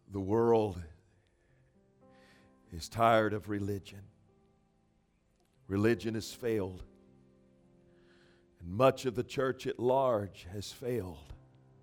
The world is tired of religion. Religion has failed. And much of the church at large has failed.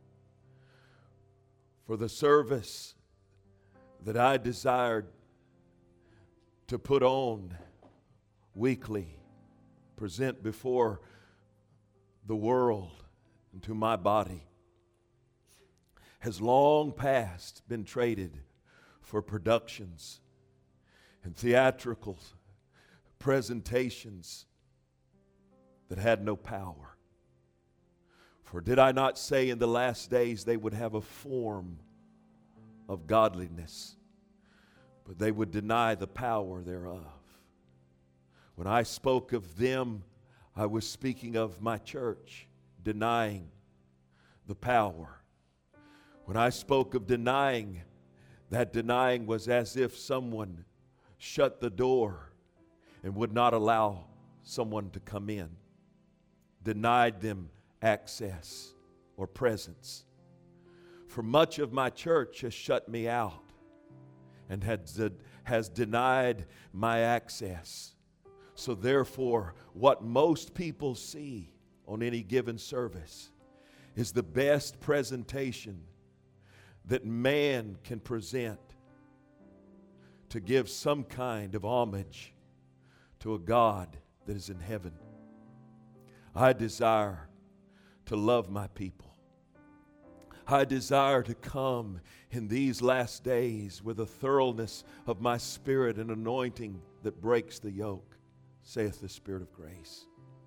For the service that I desired to put on weekly, present before the world and to my body, has long past been traded for productions and theatrical presentations that had no power. For did I not say in the last days they would have a form of godliness, but they would deny the power thereof? When I spoke of them, I was speaking of my church denying the power. When I spoke of denying, that denying was as if someone shut the door and would not allow someone to come in, denied them access or presence. For much of my church has shut me out and has denied my access. So therefore, what most people see on any given service is the best presentation that man can present to give some kind of homage to a God that is in heaven. I desire to love my people. I desire to come in these last days with a thoroughness of my spirit and anointing that breaks the yoke, saith the Spirit of grace.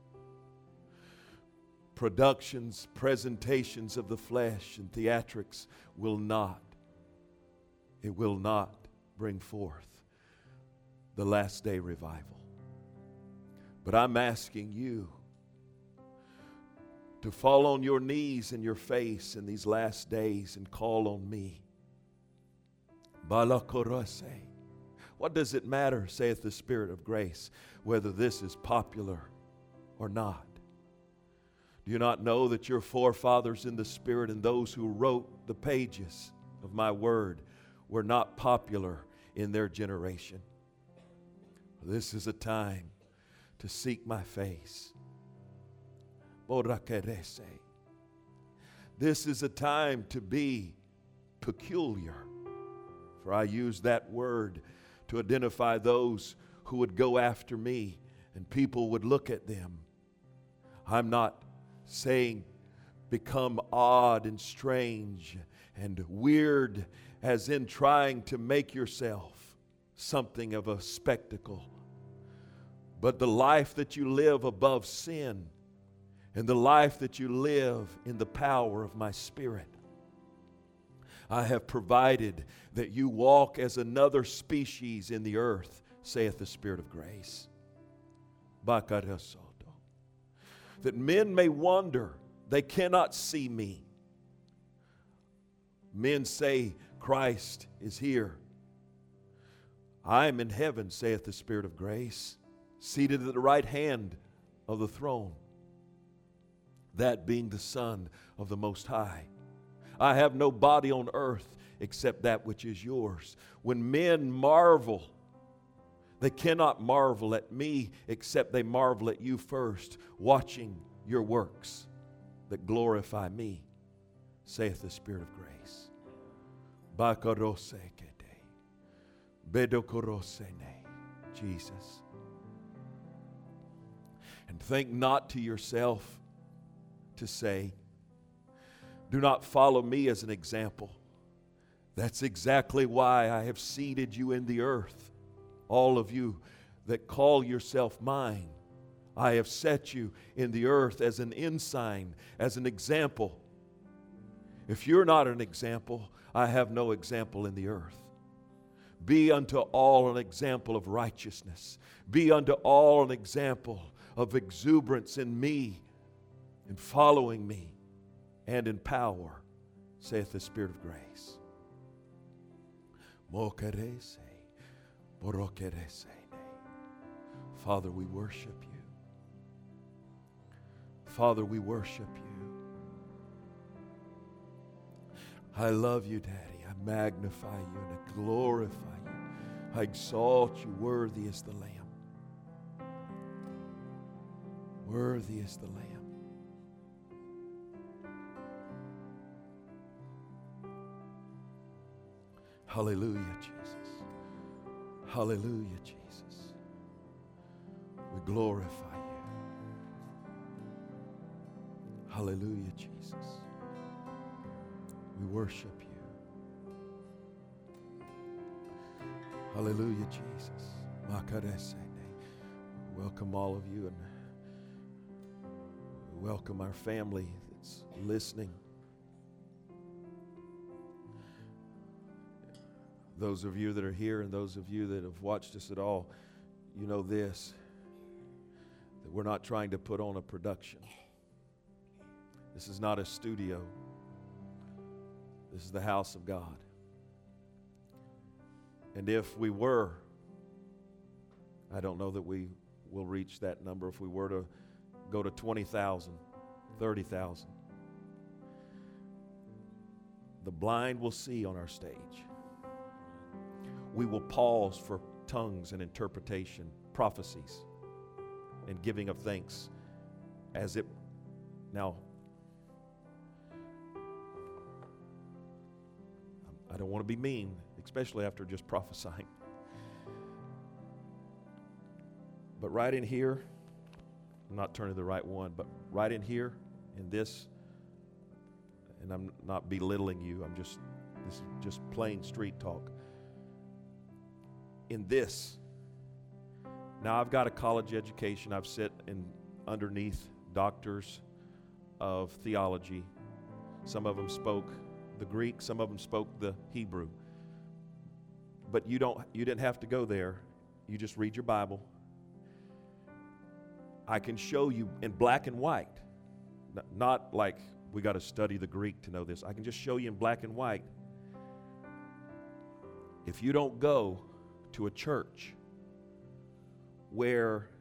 Productions, presentations of the flesh and theatrics will not bring forth the last day revival. But I'm asking you to fall on your knees and your face in these last days and call on me. Balakorase. What does it matter, saith the Spirit of grace, whether this is popular or not? Do you not know that your forefathers in the Spirit and those who wrote the pages of my word were not popular in their generation? This is a time to seek my face. This is a time to be peculiar. For I use that word to identify those who would go after me and people would look at them. I'm not saying become odd and strange and weird as in trying to make yourself something of a spectacle. But the life that you live above sin and the life that you live in the power of my Spirit, I have provided that you walk as another species in the earth, saith the Spirit of grace. That men may wonder, they cannot see me. Men say, Christ is here. I am in heaven, saith the Spirit of grace, seated at the right hand of the throne, that being the Son of the Most High. I have no body on earth except that which is yours. When men marvel, they cannot marvel at me except they marvel at you first, watching your works that glorify me, saith the Spirit of grace. Jesus. And think not to yourself to say, do not follow me as an example. That's exactly why I have seated you in the earth. All of you that call yourself mine, I have set you in the earth as an ensign, as an example. If you're not an example, I have no example in the earth. Be unto all an example of righteousness. Be unto all an example of exuberance in me, in following me, and in power, saith the Spirit of grace. Father, we worship you. Father, we worship you. I love you, Daddy. I magnify you and I glorify you. I exalt you. Worthy is the Lamb. Worthy is the Lamb. Hallelujah, Jesus. Hallelujah, Jesus. We glorify you. Hallelujah, Jesus. We worship you. Hallelujah, Jesus. Welcome all of you and welcome our family that's listening. Those of you that are here and those of you that have watched us at all, you know this, that we're not trying to put on a production. This is not a studio. This is the house of God. And if we were, I don't know that we will reach that number. If we were to go to 20,000, 30,000, the blind will see on our stage. We will pause for tongues and interpretation, prophecies, and giving of thanks as it. Now, I don't want to be mean, especially after just prophesying. But right in here, I'm not turning to the right one, but right in here, in this, and I'm not belittling you, this is just plain street talk. In this, now I've got a college education. I've sat underneath doctors of theology. Some of them spoke the Greek, some of them spoke the Hebrew. But you didn't have to go there. You just read your Bible. I can show you in black and white. Not like we got to study the Greek to know this. I can just show you in black and white. If you don't go to a church where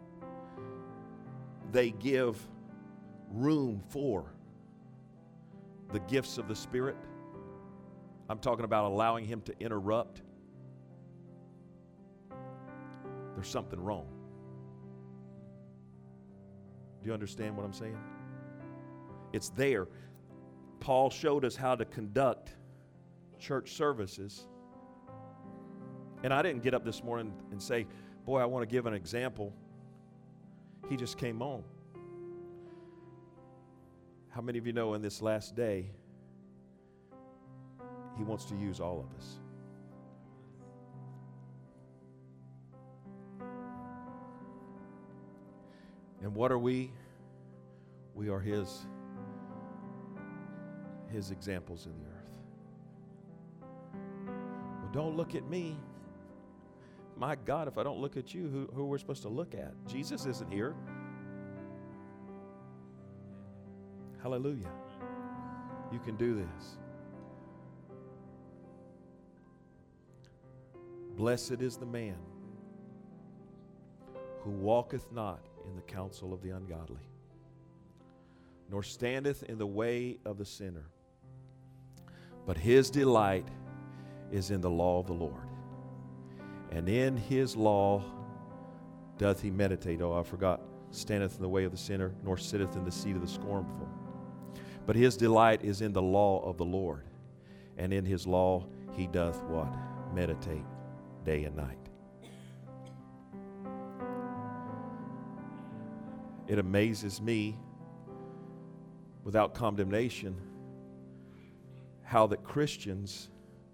they give room for the gifts of the Spirit, I'm talking about allowing Him to interrupt, there's something wrong. Do you understand what I'm saying? It's there. Paul showed us how to conduct church services. And I didn't get up this morning and say, boy, I want to give an example. He just came on. How many of you know in this last day, He wants to use all of us? And what are we? We are His examples in the earth. Well, don't look at me. My God, if I don't look at you, who are we supposed to look at? Jesus isn't here. Hallelujah. You can do this. Blessed is the man who walketh not in the counsel of the ungodly, nor standeth in the way of the sinner, but his delight is in the law of the Lord. And in his law doth he meditate. Oh, I forgot. Standeth in the way of the sinner, nor sitteth in the seat of the scornful. But his delight is in the law of the Lord. And in his law he doth what? Meditate day and night. It amazes me, without condemnation, how that Christians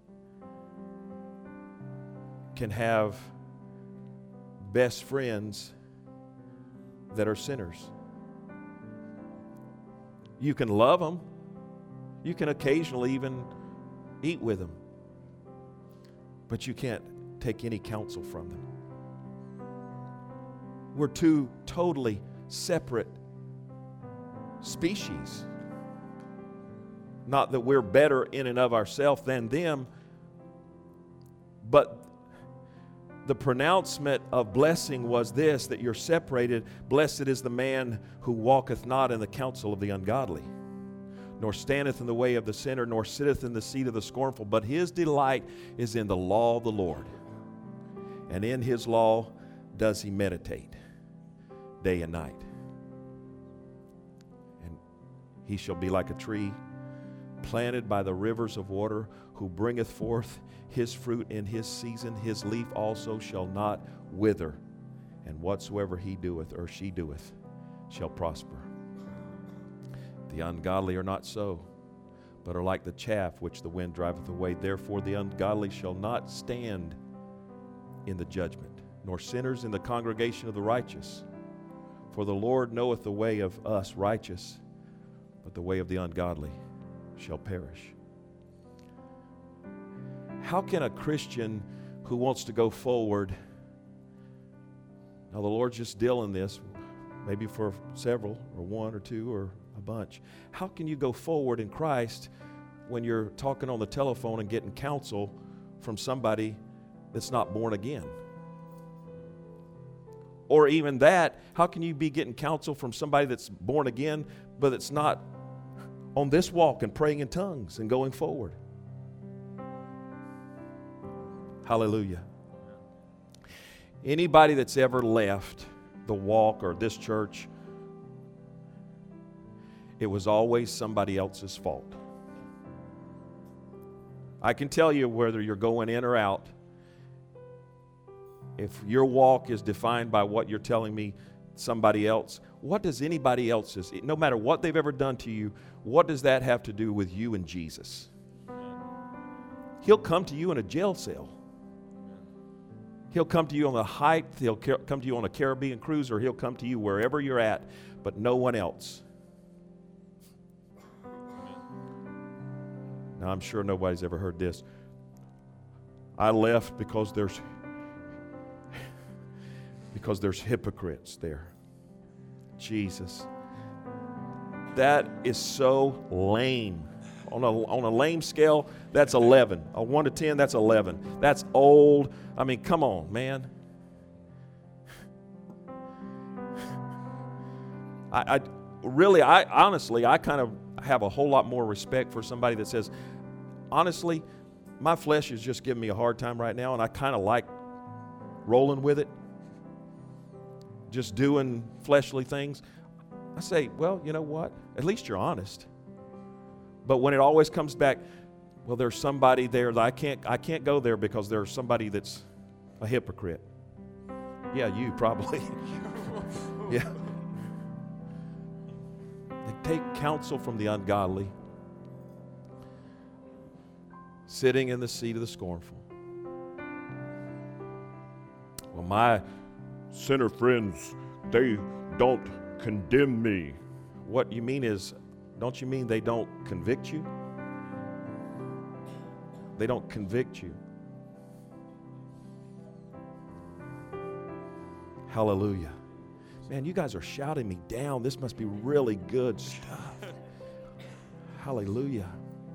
can have best friends that are sinners. You can love them. You can occasionally even eat with them. But you can't take any counsel from them. We're two totally separate species. Not that we're better in and of ourselves than them, but the pronouncement of blessing was this, that you're separated. Blessed is the man who walketh not in the counsel of the ungodly, nor standeth in the way of the sinner, nor sitteth in the seat of the scornful. But his delight is in the law of the Lord, and in his law does he meditate day and night. And he shall be like a tree planted by the rivers of water, who bringeth forth his fruit in his season. His leaf also shall not wither, and whatsoever he doeth or she doeth shall prosper. The ungodly are not so, but are like the chaff which the wind driveth away. Therefore the ungodly shall not stand in the judgment, nor sinners in the congregation of the righteous. For the Lord knoweth the way of us righteous, but the way of the ungodly shall perish. How can a Christian who wants to go forward, now the Lord's just dealing this, maybe for several, or one or two, or a bunch. How can you go forward in Christ when you're talking on the telephone and getting counsel from somebody that's not born again? Or even that, how can you be getting counsel from somebody that's born again, but it's not on this walk and praying in tongues and going forward? Hallelujah. Anybody that's ever left the walk or this church, it was always somebody else's fault. I can tell you whether you're going in or out, if your walk is defined by what you're telling me somebody else, what does anybody else's, no matter what they've ever done to you, what does that have to do with you and Jesus? He'll come to you in a jail cell. He'll come to you on the height, he'll come to you on a Caribbean cruise, or he'll come to you wherever you're at, but no one else. Now, I'm sure nobody's ever heard this. I left because there's hypocrites there. Jesus. That is so lame. On a lame scale, that's 11. A 1 to 10, that's 11. That's old. I mean, come on, man. I honestly, I kind of have a whole lot more respect for somebody that says, honestly, my flesh is just giving me a hard time right now, and I kind of like rolling with it, just doing fleshly things. I say, well, you know what? At least you're honest. But when it always comes back, well, there's somebody there that I can't go there because there's somebody that's a hypocrite. Yeah, you probably. Yeah. They take counsel from the ungodly, sitting in the seat of the scornful. Well, my sinner friends, they don't condemn me. What you mean is, don't you mean they don't convict you? They don't convict you. Hallelujah. Man, you guys are shouting me down. This must be really good stuff. Hallelujah.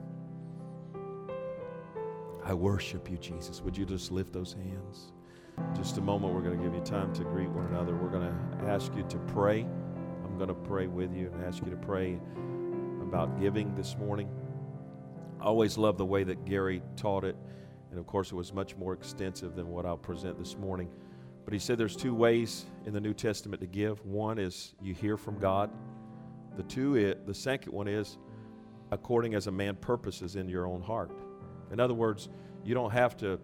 I worship you, Jesus. Would you just lift those hands? Just a moment, we're going to give you time to greet one another. We're going to ask you to pray. I'm going to pray with you and ask you to pray about giving this morning. I always love the way that Gary taught it, and of course it was much more extensive than what I'll present this morning. But he said there's two ways in the New Testament to give. One is you hear from God. The second one is according as a man purposes in your own heart. In other words, you don't have to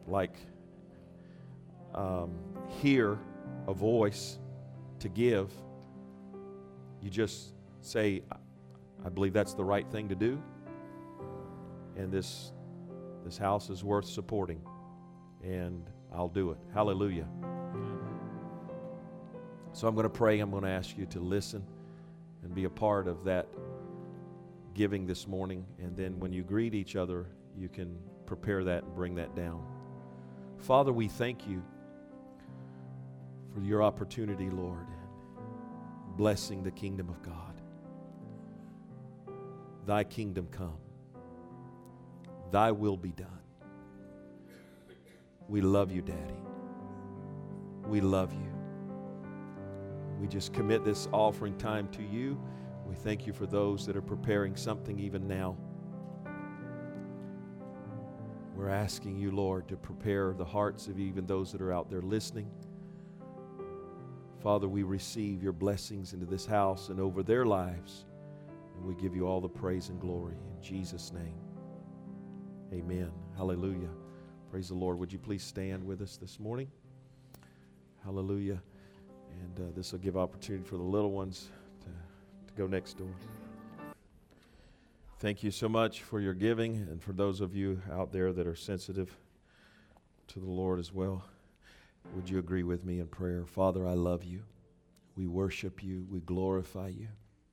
hear a voice to give. You just say, I believe that's the right thing to do, and this house is worth supporting, and I'll do it. Hallelujah. So I'm going to pray. I'm going to ask you to listen and be a part of that giving this morning, and then when you greet each other, you can prepare that and bring that down. Father, we thank you for your opportunity, Lord, and blessing the kingdom of God. Thy kingdom come. Thy will be done. We love you, Daddy. We love you. We just commit this offering time to you. We thank you for those that are preparing something even now. We're asking you, Lord, to prepare the hearts of even those that are out there listening. Father, we receive your blessings into this house and over their lives, and we give you all the praise and glory in Jesus' name. Amen. Hallelujah. Praise the Lord. Would you please stand with us this morning? Hallelujah. And this will give opportunity for the little ones to go next door. Thank you so much for your giving, and for those of you out there that are sensitive to the Lord as well. Would you agree with me in prayer? Father, I love you. We worship you. We glorify you.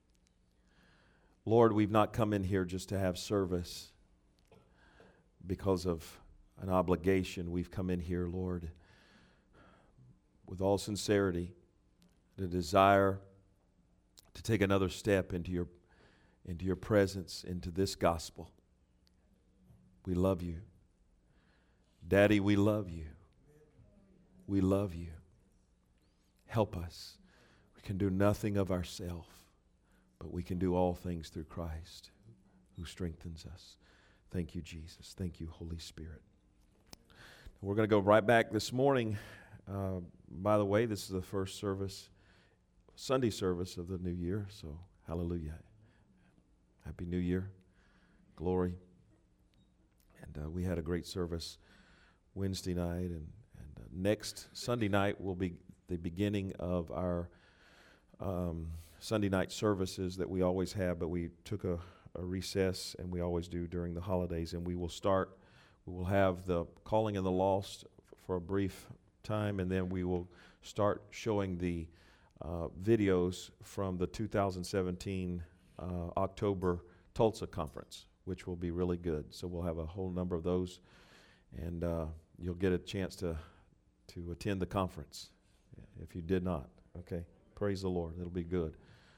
Lord, we've not come in here just to have service because of an obligation. We've come in here, Lord, with all sincerity, the desire to take another step into your presence, into this gospel. We love you. Daddy, we love you. We love you. Help us. We can do nothing of ourselves, but we can do all things through Christ who strengthens us. Thank you, Jesus. Thank you, Holy Spirit. We're going to go right back this morning. By the way, this is the first service, Sunday service of the new year, so hallelujah. Happy New Year. Glory. And we had a great service Wednesday night, and next Sunday night will be the beginning of our Sunday night services that we always have, but we took a recess, and we always do during the holidays, and we will have the Calling in the Lost for a brief time, and then we will start showing the videos from the 2017 October Tulsa conference, which will be really good. So we'll have a whole number of those, and you'll get a chance to attend the conference if you did not. Okay, praise the Lord. It'll be good.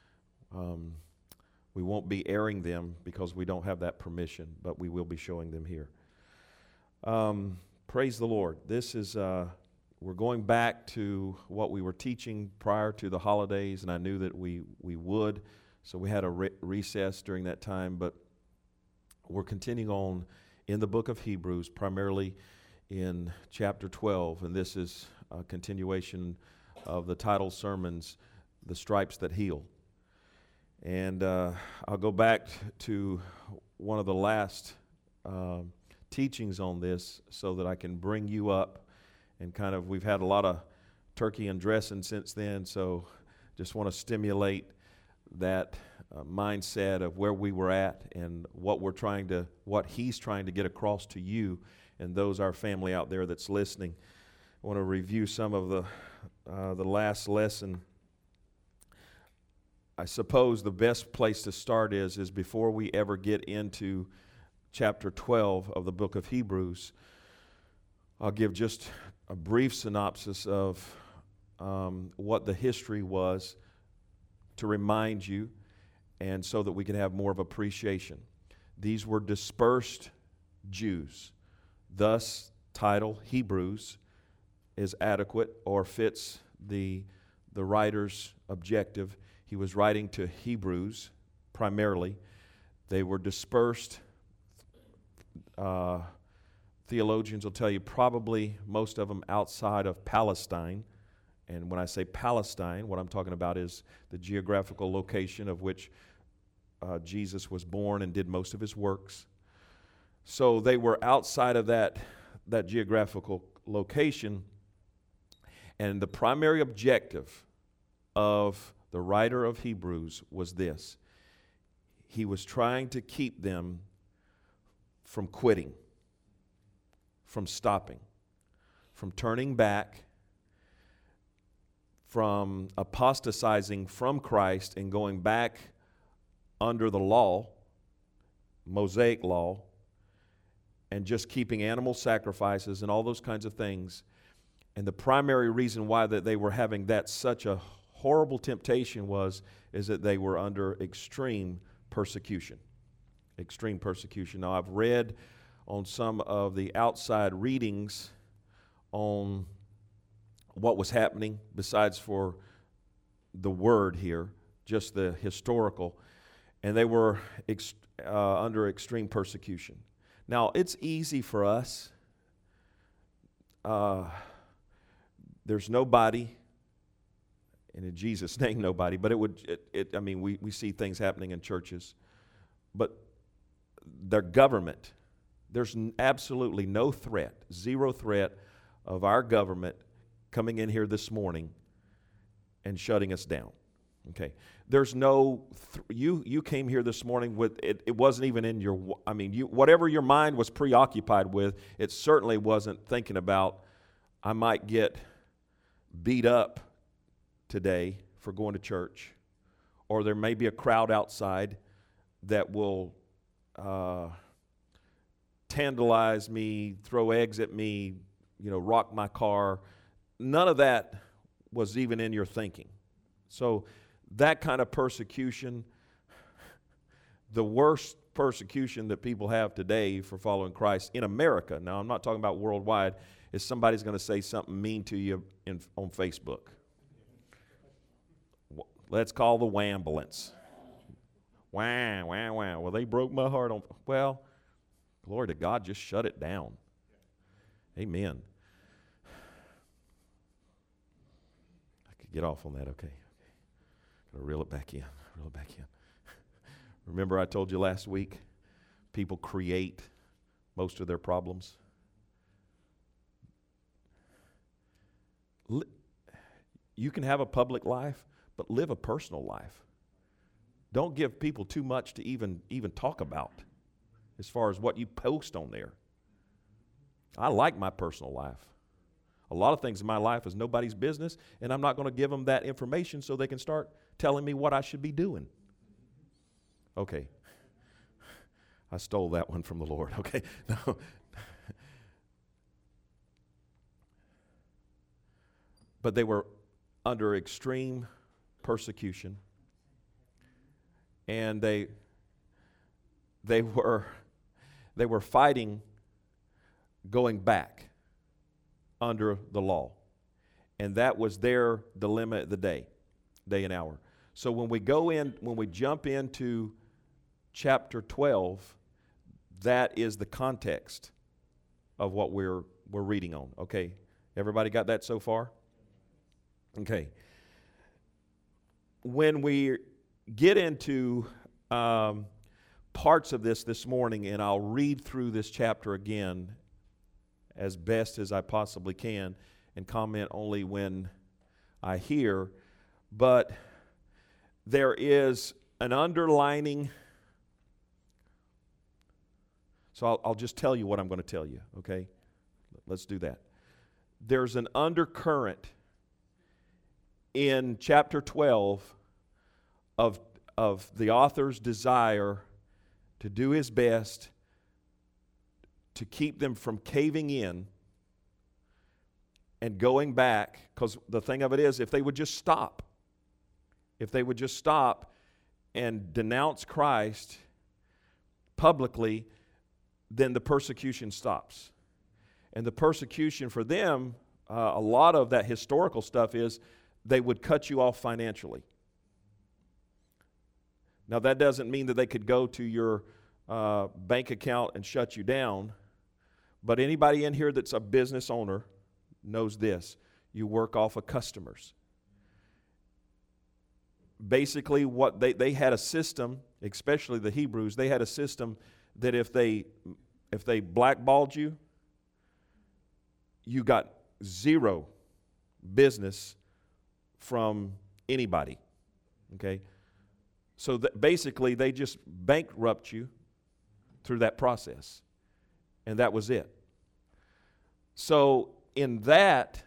We won't be airing them because we don't have that permission, but we will be showing them here. Praise the Lord. This is we're going back to what we were teaching prior to the holidays, and I knew that we would. So we had a recess during that time, but we're continuing on in the book of Hebrews, primarily in chapter 12, and this is a continuation of the title sermons, The Stripes That Heal. And I'll go back to one of the last teachings on this so that I can bring you up and we've had a lot of turkey and dressing since then, so just want to stimulate that mindset of where we were at and what he's trying to get across to you and those our family out there that's listening. I want to review some of the last lesson. I suppose the best place to start is before we ever get into chapter 12 of the book of Hebrews, I'll give just a brief synopsis of what the history was to remind you, and so that we can have more of appreciation. These were dispersed Jews. Thus, title Hebrews is adequate or fits the writer's objective. He was writing to Hebrews primarily. They were dispersed. Theologians will tell you probably most of them outside of Palestine. And when I say Palestine, what I'm talking about is the geographical location of which Jesus was born and did most of his works. So they were outside of that geographical location. And the primary objective of the writer of Hebrews was this. He was trying to keep them from quitting, from stopping, from turning back, from apostatizing from Christ and going back under the law, Mosaic law, and just keeping animal sacrifices and all those kinds of things. And the primary reason why that they were having that such a horrible temptation is that they were under extreme persecution. Extreme persecution. Now, I've read on some of the outside readings on what was happening, besides for the word here, just the historical. and they were under extreme persecution. Now, it's easy for us. There's nobody, and in Jesus' name, nobody, but we see things happening in churches. But their government, there's absolutely no threat, zero threat of our government coming in here this morning and shutting us down. Okay. There's no, you came here this morning with, it wasn't even in your, whatever your mind was preoccupied with, it certainly wasn't thinking about, I might get beat up today for going to church, or there may be a crowd outside that will tantalize me, throw eggs at me, rock my car. None of that was even in your thinking. So that kind of persecution, the worst persecution that people have today for following Christ in America, now I'm not talking about worldwide, is somebody's going to say something mean to you on Facebook. Let's call the wambulance. Wah, wah, wah. Well, they broke my heart. Well, glory to God, just shut it down. Amen. I could get off on that, okay. Got to reel it back in. Remember I told you last week, people create most of their problems. You can have a public life, but live a personal life. Don't give people too much to even talk about as far as what you post on there. I like my personal life. A lot of things in my life is nobody's business, and I'm not going to give them that information so they can start telling me what I should be doing. Okay. I stole that one from the Lord. Okay. No. But they were under extreme persecution, and they were fighting going back under the law, and that was their dilemma of the day and hour. So when we jump into chapter 12, that is the context of what we're reading on. Okay, everybody got that so far? Okay. When we get into parts of this morning, and I'll read through this chapter again as best as I possibly can and comment only when I hear, but there is an underlining. So I'll just tell you what I'm going to tell you, okay? Let's do that. There's an undercurrent in chapter 12 of the author's desire to do his best to keep them from caving in and going back, because the thing of it is, if they would just stop and denounce Christ publicly, then the persecution stops. And the persecution for them, a lot of that historical stuff is they would cut you off financially. Now, that doesn't mean that they could go to your bank account and shut you down, but anybody in here that's a business owner knows this. You work off of customers. Basically, what they had a system, especially the Hebrews, they had a system that if they blackballed you, you got zero business from anybody, okay? So basically, they just bankrupt you through that process, and that was it. So in that,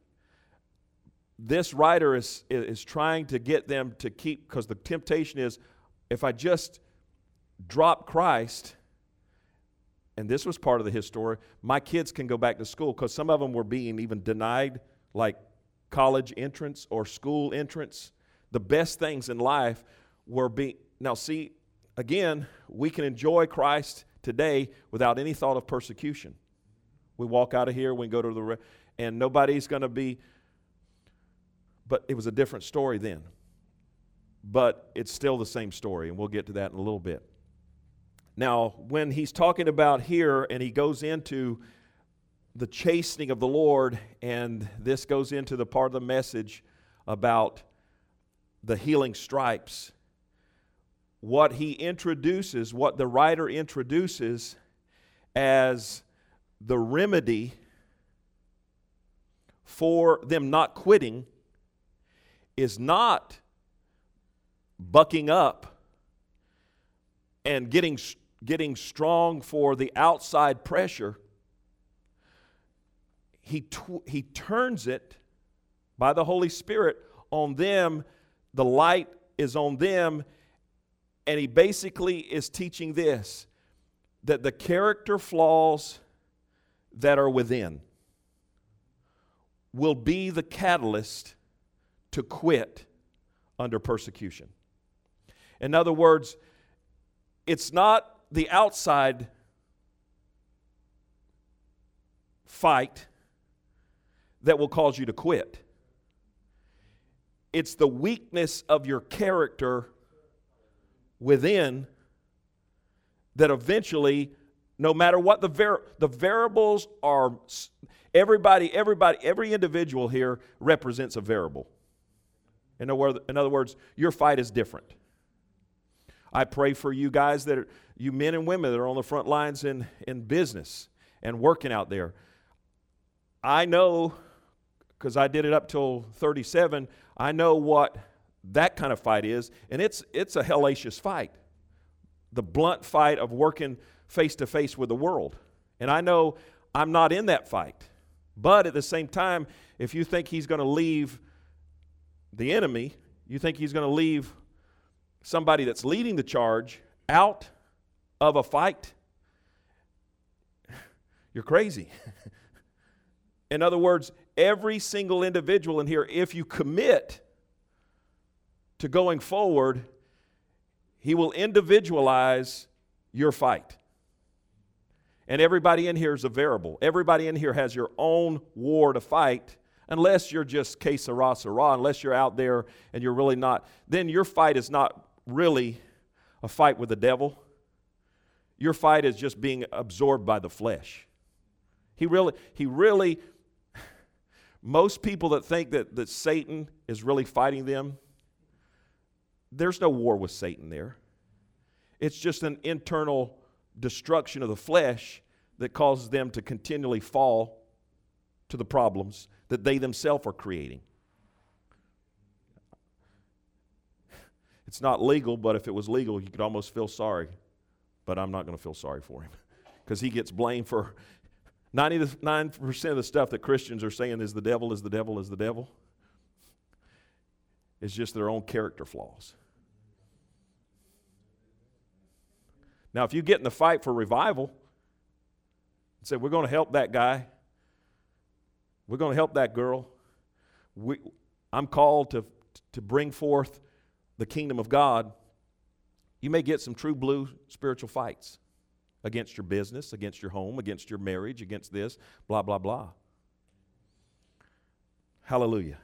this writer is trying to get them to keep, because the temptation is, if I just drop Christ, and this was part of the history, my kids can go back to school, because some of them were being even denied, like college entrance or school entrance. The best things in life were being, now see, again, we can enjoy Christ today without any thought of persecution. We walk out of here, we go to and nobody's going to be, but it was a different story then. but it's still the same story, and we'll get to that in a little bit. Now, when he's talking about here, and he goes into the chastening of the Lord, and this goes into the part of the message about the healing stripes, what he introduces, what the writer introduces as the remedy for them not quitting is not bucking up and getting strong for the outside pressure. He turns it by the Holy Spirit on them. The light is on them, and he basically is teaching this, that the character flaws that are within will be the catalyst to quit under persecution. In other words, it's not the outside fight that will cause you to quit. It's the weakness of your character within that eventually, no matter what the variables are, every individual here represents a variable. In other words, your fight is different. I pray for you guys you men and women that are on the front lines in business and working out there. I know, because I did it up till 37, I know what that kind of fight is, and it's a hellacious fight. The blunt fight of working face-to-face with the world. And I know I'm not in that fight. But at the same time, if you think he's going to leave the enemy, you think he's going to leave somebody that's leading the charge out of a fight, you're crazy. In other words, every single individual in here, if you commit to going forward, he will individualize your fight. And everybody in here is a variable. Everybody in here has your own war to fight, unless you're just que sera, sera, unless you're out there and you're really not. Then your fight is not really a fight with the devil. Your fight is just being absorbed by the flesh. He really, most people that think that Satan is really fighting them, there's no war with Satan there. It's just an internal destruction of the flesh that causes them to continually fall to the problems that they themselves are creating. It's not legal, but if it was legal, you could almost feel sorry. But I'm not going to feel sorry for him, because he gets blamed for 99% of the stuff that Christians are saying is the devil, is the devil, is the devil. It's just their own character flaws. Now, if you get in the fight for revival and say, we're going to help that guy, we're going to help that girl, I'm called to bring forth the kingdom of God, you may get some true blue spiritual fights against your business, against your home, against your marriage, against this, blah, blah, blah. Hallelujah.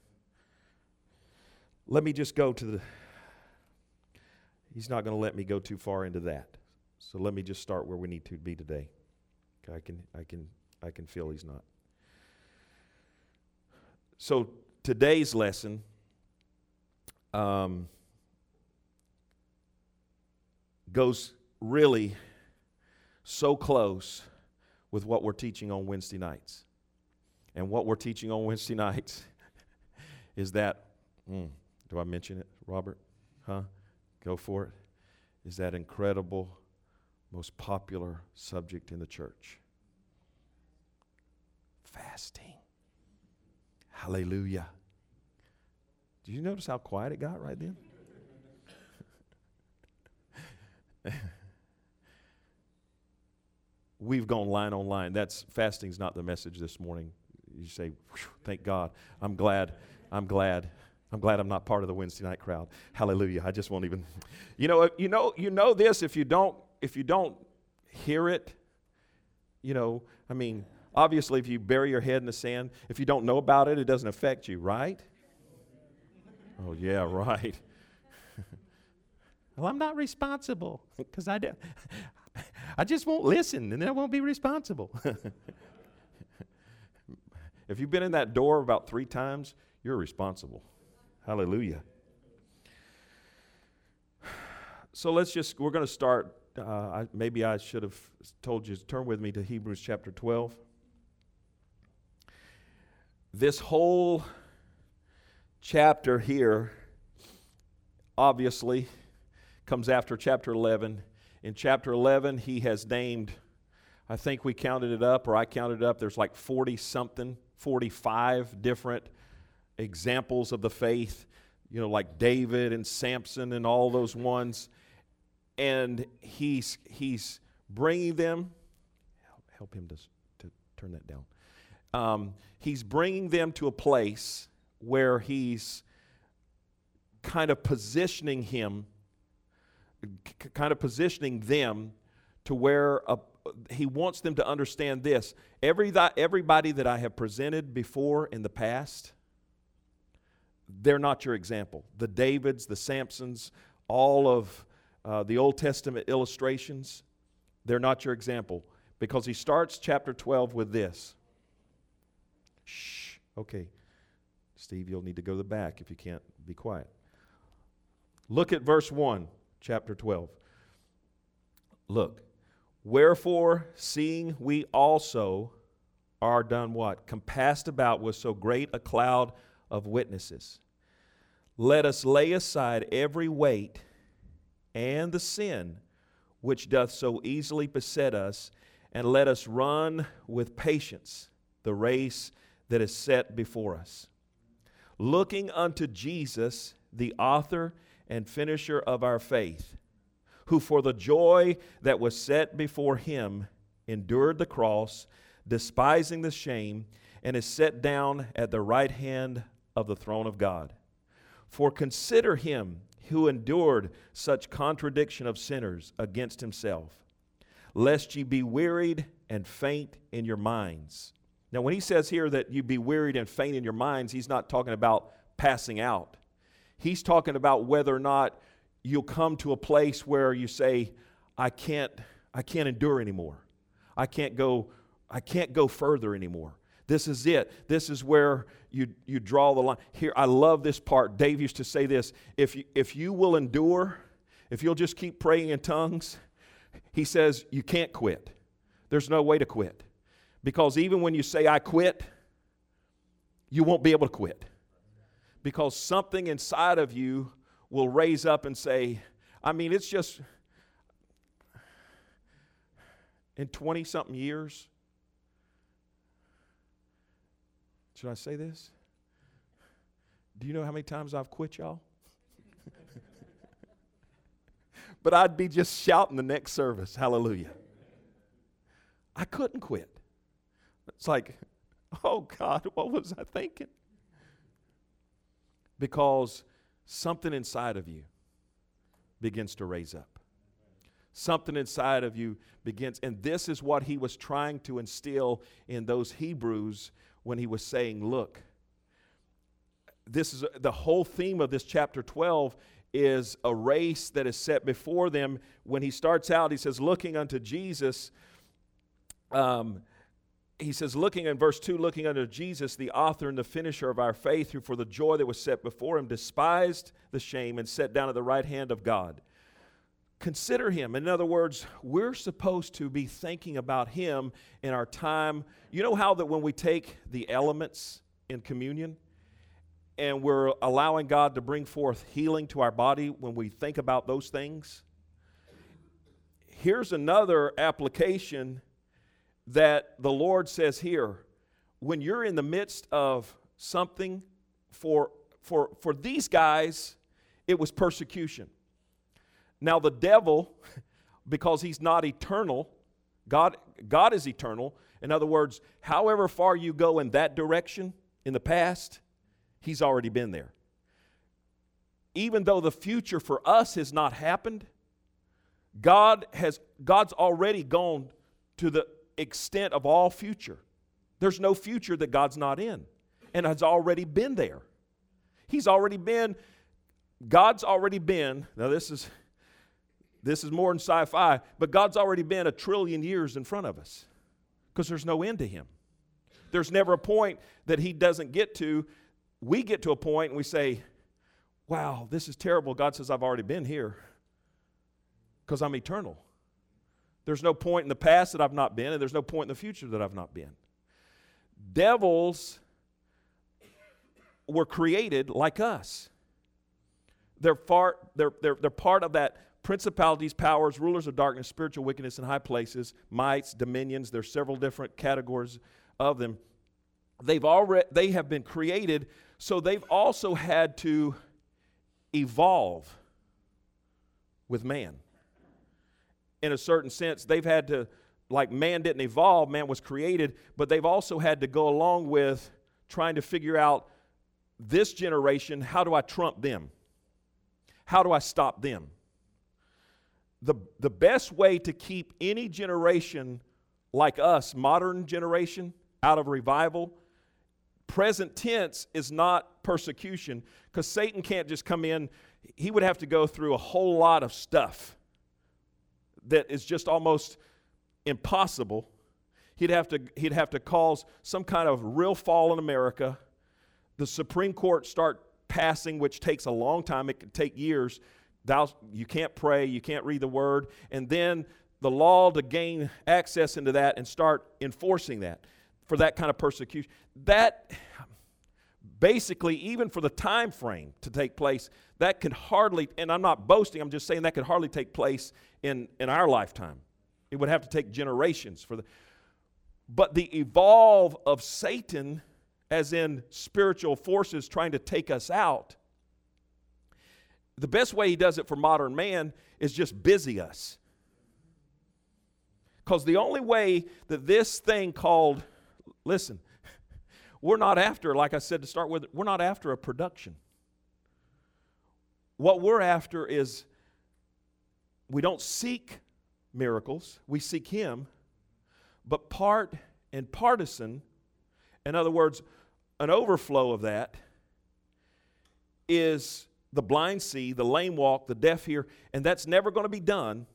Let me just go to he's not going to let me go too far into that. So let me just start where we need to be today. I can feel he's not. So today's lesson goes really so close with what we're teaching on Wednesday nights. And what we're teaching on Wednesday nights is that, do I mention it, Robert? Huh? Go for it. Is that incredible, most popular subject in the church. Fasting. Hallelujah. Did you notice how quiet it got right then? We've gone line on line. Fasting's not the message this morning. You say, thank God. I'm glad I'm not part of the Wednesday night crowd. Hallelujah. I just won't even. You know this if you don't hear it. Obviously if you bury your head in the sand, if you don't know about it, it doesn't affect you, right? Oh yeah, right. Well, I'm not responsible because I just won't listen, and then I won't be responsible. If you've been in that door about 3 times, you're responsible. Hallelujah. So we're going to start. Maybe I should have told you to turn with me to Hebrews chapter 12. This whole chapter here, obviously, comes after chapter 11. In chapter 11, he has named, I think we counted it up, or I counted it up, there's like 40-something, 45 different examples of the faith, like David and Samson and all those ones. And he's bringing them, help him to turn that down. He's bringing them to a place where he's kind of positioning them to where he wants them to understand this. Everybody that I have presented before in the past, they're not your example. The Davids, the Samsons, all of the Old Testament illustrations, they're not your example. Because he starts chapter 12 with this. Shh. Okay. Steve, you'll need to go to the back if you can't be quiet. Look at verse 1, chapter 12. Look. Wherefore, seeing we also are done what? Compassed about with so great a cloud of witnesses. Let us lay aside every weight and the sin which doth so easily beset us, and let us run with patience the race that is set before us. Looking unto Jesus, the author and finisher of our faith, who for the joy that was set before him endured the cross, despising the shame, and is set down at the right hand of the throne of God. For consider him who endured such contradiction of sinners against himself, lest ye be wearied and faint in your minds. Now, when he says here that you be wearied and faint in your minds, he's not talking about passing out. He's talking about whether or not you'll come to a place where you say, I can't endure anymore. I can't go further anymore. This is it. This is where you draw the line. Here, I love this part. Dave used to say this, if you will endure, if you'll just keep praying in tongues, he says you can't quit. There's no way to quit. Because even when you say I quit, you won't be able to quit. Because something inside of you will raise up and say, it's just in 20-something years. Should I say this? Do you know how many times I've quit, y'all? But I'd be just shouting the next service, hallelujah. I couldn't quit. It's like, oh God, what was I thinking? Because something inside of you begins to raise up. Something inside of you begins, and this is what he was trying to instill in those Hebrews when he was saying, look, this is the whole theme of this chapter 12 is a race that is set before them. When he starts out, he says, looking unto Jesus, he says, looking in verse 2, looking unto Jesus, the author and the finisher of our faith, who for the joy that was set before him despised the shame and sat down at the right hand of God. Consider him. In other words, we're supposed to be thinking about him in our time. You know how that when we take the elements in communion and we're allowing God to bring forth healing to our body when we think about those things? Here's another application that the Lord says here. When you're in the midst of something, for these guys, it was persecution. Now the devil, because he's not eternal, God is eternal. In other words, however far you go in that direction in the past, he's already been there. Even though the future for us has not happened, God's already gone to the extent of all future. There's no future that God's not in, and has already been there. God's already been, now this is, this is more than sci-fi, but God's already been 1 trillion years in front of us because there's no end to him. There's never a point that he doesn't get to. We get to a point and we say, wow, this is terrible. God says, I've already been here because I'm eternal. There's no point in the past that I've not been, and there's no point in the future that I've not been. Devils were created like us. They're part of that principalities, powers, rulers of darkness, spiritual wickedness in high places, mights, dominions. There's several different categories of them. They have been created, so they've also had to evolve with man. In a certain sense, they've had to, like man didn't evolve, man was created, but they've also had to go along with trying to figure out this generation, how do I trump them? How do I stop them? The best way to keep any generation like us, modern generation, out of revival, present tense is not persecution, because Satan can't just come in. He would have to go through a whole lot of stuff that is just almost impossible. He'd have to cause some kind of real fall in America. The Supreme Court start passing, which takes a long time. It could take years. You can't pray, you can't read the word, and then the law to gain access into that and start enforcing that for that kind of persecution. That basically, even for the time frame to take place, that could hardly, and I'm not boasting, I'm just saying that could hardly take place in our lifetime. It would have to take generations for but the evolve of Satan, as in spiritual forces trying to take us out, the best way he does it for modern man is just busy us. Because the only way that this thing called, listen, we're not after, like I said to start with, we're not after a production. What we're after is, we don't seek miracles, we seek him, but part and partisan, in other words, an overflow of that is the blind see, the lame walk, the deaf hear, and that's never going to be done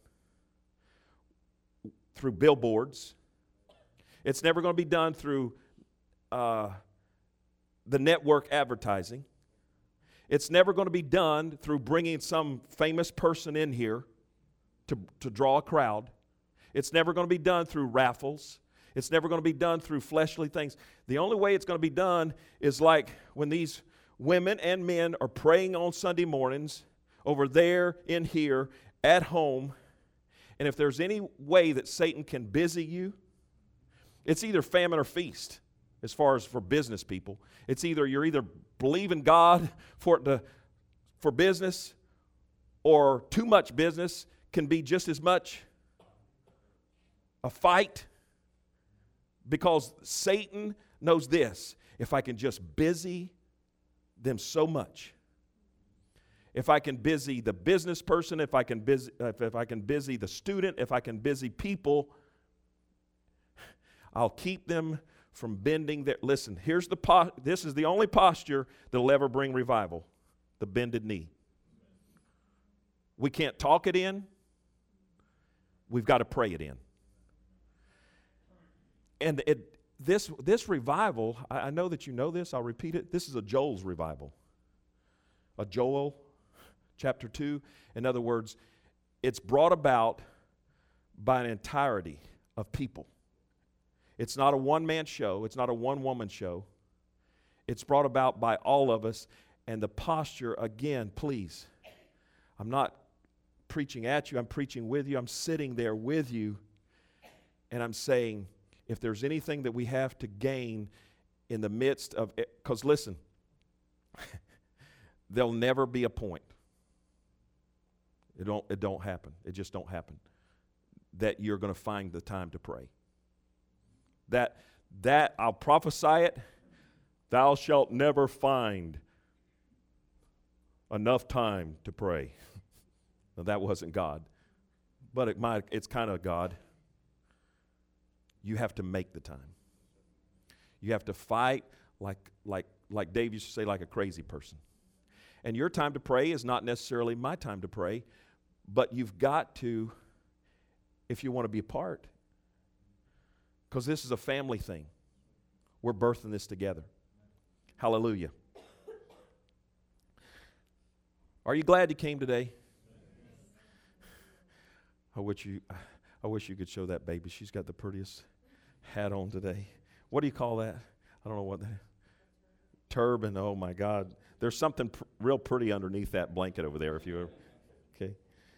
through billboards. It's never going to be done through the network advertising. It's never going to be done through bringing some famous person in here to draw a crowd. It's never going to be done through raffles. It's never going to be done through fleshly things. The only way it's going to be done is like when these women and men are praying on Sunday mornings over there, in here, at home. And if there's any way that Satan can busy you, it's either famine or feast as far as for business people. It's either you're either believing God for business, or too much business can be just as much a fight, because Satan knows this: if I can just busy them so much, if I can busy the business person, if I can busy the student, if I can busy people, I'll keep them from bending their. Listen, this is the only posture that'll ever bring revival: the bended knee. We can't talk it in. We've got to pray it in. And this revival, I know that you know this, I'll repeat it. This is a Joel's revival. A Joel, chapter 2. In other words, it's brought about by an entirety of people. It's not a one-man show. It's not a one-woman show. It's brought about by all of us. And the posture, again, please, I'm not preaching at you. I'm preaching with you. I'm sitting there with you. And I'm saying, if there's anything that we have to gain in the midst of it, because listen, there'll never be a point. It don't happen. It just don't happen. That you're going to find the time to pray. That I'll prophesy it. Thou shalt never find enough time to pray. Now, that wasn't God, but it's kind of God. You have to make the time. You have to fight like Dave used to say, like a crazy person. And your time to pray is not necessarily my time to pray, But you've got to, if you want to be a part, because this is a family thing. We're birthing this together. Hallelujah. Are you glad you came today? I wish you could show that baby. She's got the prettiest hat on today. What do you call that? I don't know what that is. Turban. Oh my God. There's something real pretty underneath that blanket over there if you ever. Okay.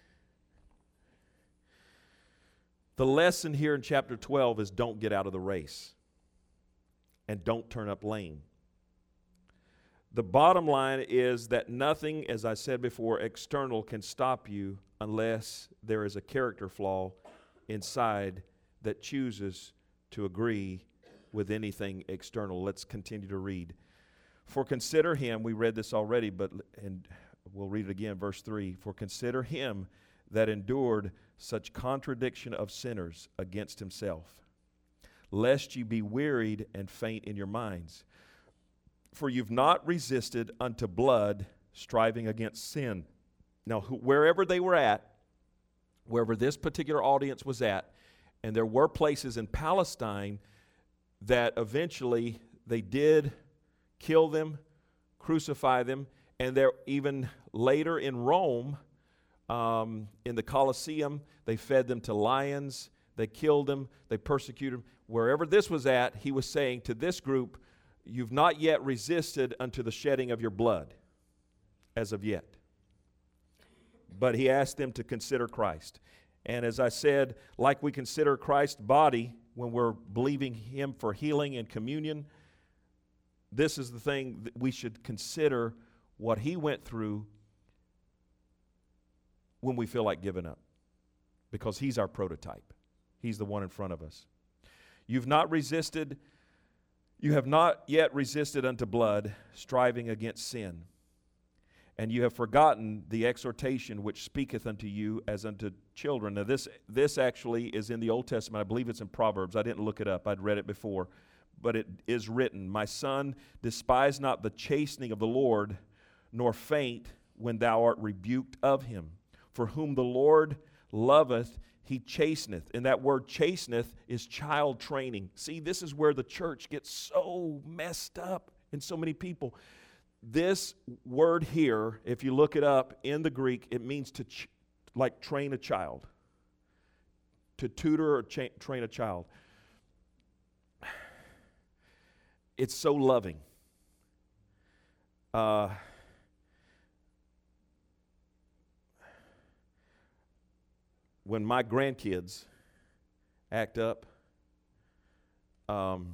The lesson here in chapter 12 is don't get out of the race and don't turn up lame. The bottom line is that nothing, as I said before, external can stop you unless there is a character flaw inside that chooses to agree with anything external. Let's continue to read. For consider him, we read this already, and we'll read it again, verse 3. For consider him that endured such contradiction of sinners against himself, lest you be wearied and faint in your minds. For you've not resisted unto blood, striving against sin. Now, wherever they were at, wherever this particular audience was at, and there were places in Palestine that eventually they did kill them, crucify them, and there even later in Rome, in the Colosseum, they fed them to lions, they killed them, they persecuted them. Wherever this was at, he was saying to this group, you've not yet resisted unto the shedding of your blood, as of yet. But he asked them to consider Christ. And as I said, like we consider Christ's body when we're believing him for healing and communion, this is the thing that we should consider what he went through when we feel like giving up. Because he's our prototype. He's the one in front of us. You have not yet resisted unto blood, striving against sin. And you have forgotten the exhortation which speaketh unto you as unto children. Now this actually is in the Old Testament. I believe it's in Proverbs. I didn't look it up. I'd read it before. But it is written, my son, despise not the chastening of the Lord, nor faint when thou art rebuked of him. For whom the Lord loveth, he chasteneth. And that word chasteneth is child training. See, this is where the church gets so messed up in so many people. This word here, if you look it up in the Greek, it means to train a child. To tutor or train a child. It's so loving. When my grandkids act up, I'll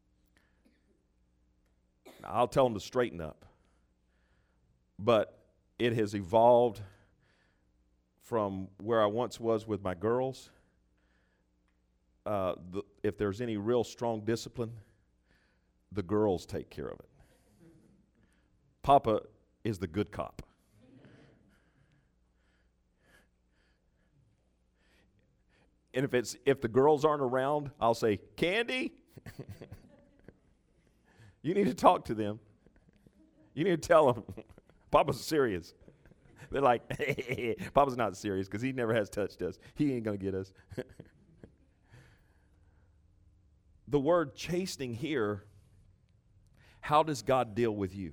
tell them to straighten up. But it has evolved from where I once was with my girls. If there's any real strong discipline, the girls take care of it. Papa is the good cop. And if the girls aren't around, I'll say, Candy, you need to talk to them. You need to tell them, Papa's serious. They're like, hey, Papa's not serious because he never has touched us. He ain't going to get us. The word chastening here, how does God deal with you?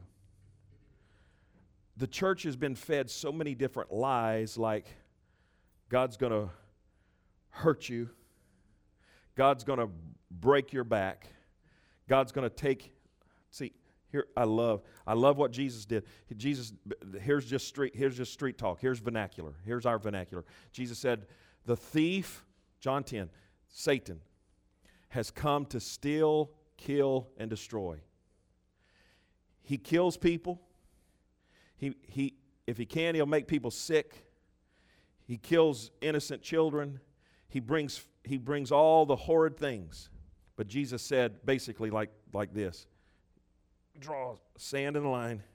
The church has been fed so many different lies like God's going to hurt you. God's going to break your back. God's going to take, see, here I love what Jesus did. Here's just street talk. Here's vernacular. Here's our vernacular. Jesus said, the thief, John 10, Satan, has come to steal, kill, and destroy. He kills people. He if he can, he'll make people sick. He kills innocent children. He brings all the horrid things. But Jesus said basically like this. Draw sand in a line.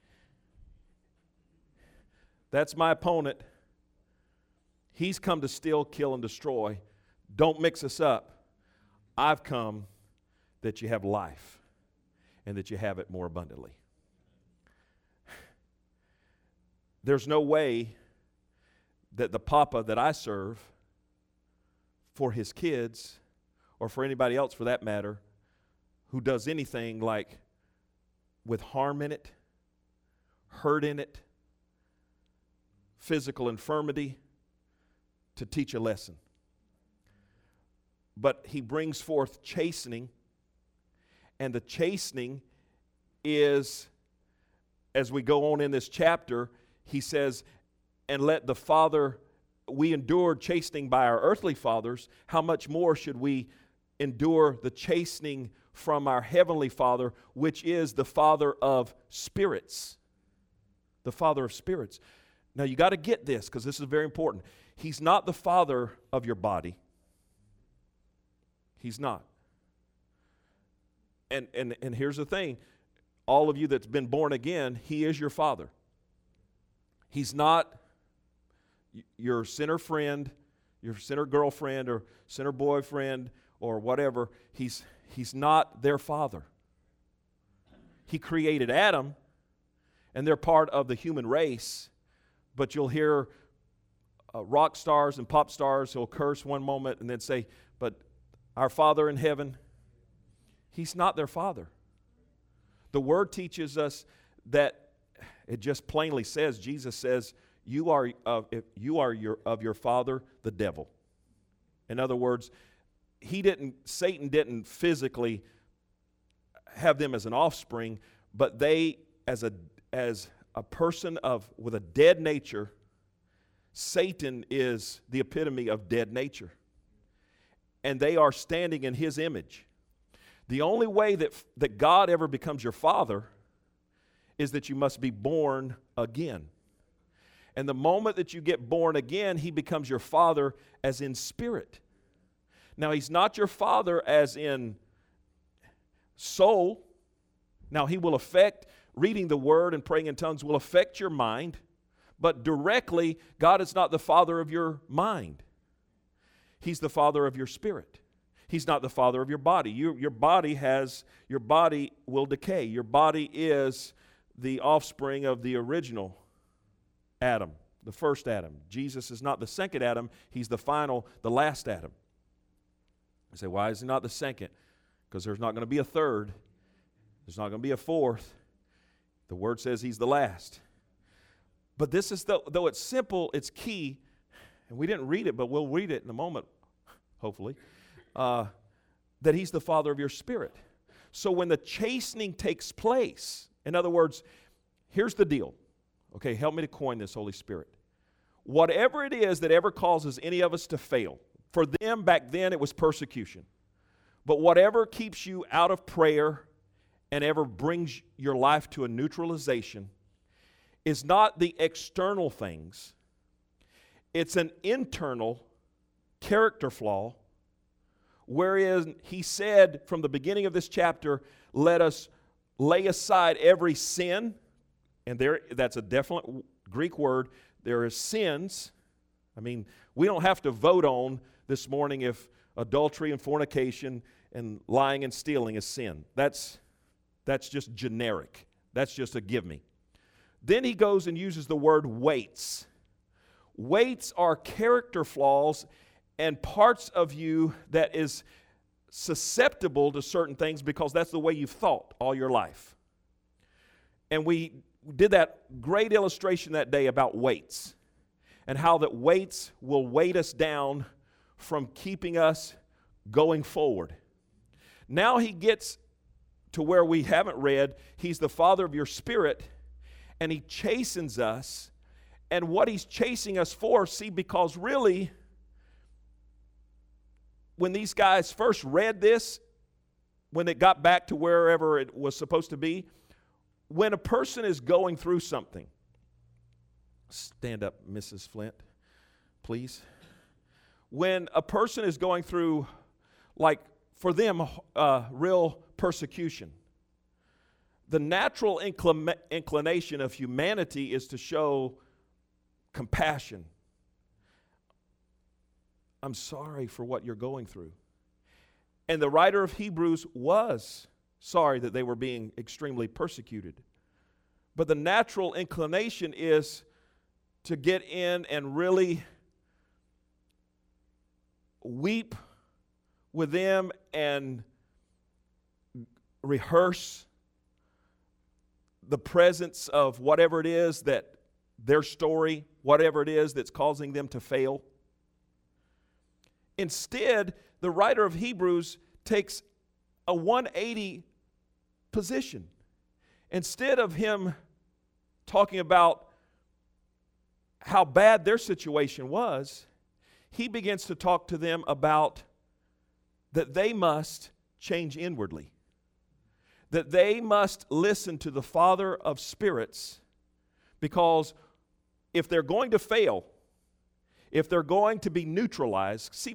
That's my opponent. He's come to steal, kill, and destroy. Don't mix us up. I've come that you have life and that you have it more abundantly. There's no way that the papa that I serve for his kids, or for anybody else for that matter, who does anything like with harm in it, hurt in it, physical infirmity, to teach a lesson. But he brings forth chastening, and the chastening is, as we go on in this chapter, he says, and let the Father, we endured chastening by our earthly fathers, how much more should we endure the chastening from our heavenly Father, which is the Father of spirits. The Father of spirits. Now you got to get this, because this is very important. He's not the father of your body. He's not. And here's the thing. All of you that's been born again, he is your father. He's not your sinner friend, your sinner girlfriend, or sinner boyfriend, or whatever. He's not their father. He created Adam, and they're part of the human race. But you'll hear rock stars and pop stars who'll curse one moment and then say, but our Father in heaven, he's not their father. The Word teaches us that, it just plainly says, Jesus says, you are of your father, the devil. In other words, Satan didn't physically have them as an offspring, but they, as a person with a dead nature, Satan is the epitome of dead nature. And they are standing in his image. The only way that God ever becomes your father is that you must be born again. And the moment that you get born again, he becomes your father as in spirit. Now, he's not your father as in soul. Now, he will affect, reading the Word and praying in tongues will affect your mind, but directly, God is not the father of your mind. He's the father of your spirit. He's not the father of your body. Your body will decay. Your body is the offspring of the original Adam, the first Adam. Jesus is not the second Adam. He's the last Adam. You say, why is he not the second? Because there's not going to be a third. There's not going to be a fourth. The Word says he's the last. But this is, though it's simple, it's key. And we didn't read it, but we'll read it in a moment, hopefully, that he's the father of your spirit. So when the chastening takes place, in other words, here's the deal. Okay, help me to coin this, Holy Spirit. Whatever it is that ever causes any of us to fail, for them back then it was persecution. But whatever keeps you out of prayer and ever brings your life to a neutralization is not the external things. It's an internal character flaw, wherein he said from the beginning of this chapter, let us lay aside every sin, and that's a definite Greek word. There is sins. I mean, we don't have to vote on this morning if adultery and fornication and lying and stealing is sin. That's just generic. That's just a give me. Then he goes and uses the word weights. Weights are character flaws and parts of you that is susceptible to certain things because that's the way you've thought all your life. And we did that great illustration that day about weights and how that weights will weight us down from keeping us going forward. Now he gets to where we haven't read, he's the father of your spirit, and he chastens us. And what he's chasing us for, see, because really, when these guys first read this, when it got back to wherever it was supposed to be, when a person is going through something, stand up, Mrs. Flint, please. When a person is going through, like for them, real persecution, the natural inclination of humanity is to show compassion. I'm sorry for what you're going through. And the writer of Hebrews was sorry that they were being extremely persecuted. But the natural inclination is to get in and really weep with them and rehearse the presence of whatever it is that their story, whatever it is that's causing them to fail. Instead, the writer of Hebrews takes a 180 position. Instead of him talking about how bad their situation was, he begins to talk to them about that they must change inwardly, that they must listen to the Father of spirits, because if they're going to fail, if they're going to be neutralized, see,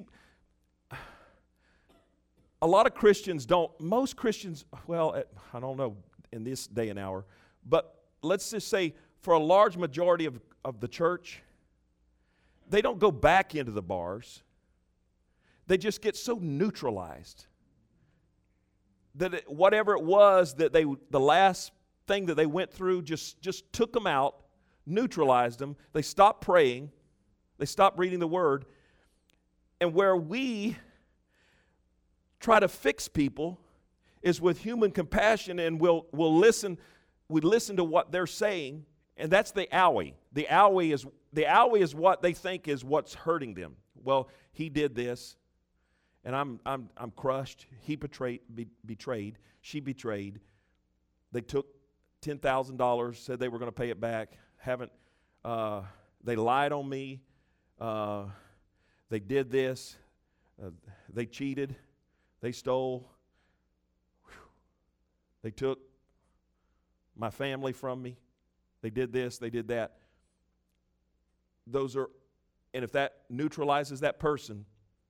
a lot of Christians don't, most Christians, well, I don't know in this day and hour, but let's just say for a large majority of the church, they don't go back into the bars. They just get so neutralized that whatever it was that the last thing that they went through just took them out, neutralized them. They stopped praying. They stopped reading the Word. And where we try to fix people is with human compassion, and we'll listen. We listen to what they're saying, and that's the owie. The owie is what they think is what's hurting them. Well, he did this, and I'm crushed. He betrayed. She betrayed. They took $10,000, said they were going to pay it back. They lied on me. They did this. They cheated. They stole. They took my family from me. They did this. They did that. And if that neutralizes that person,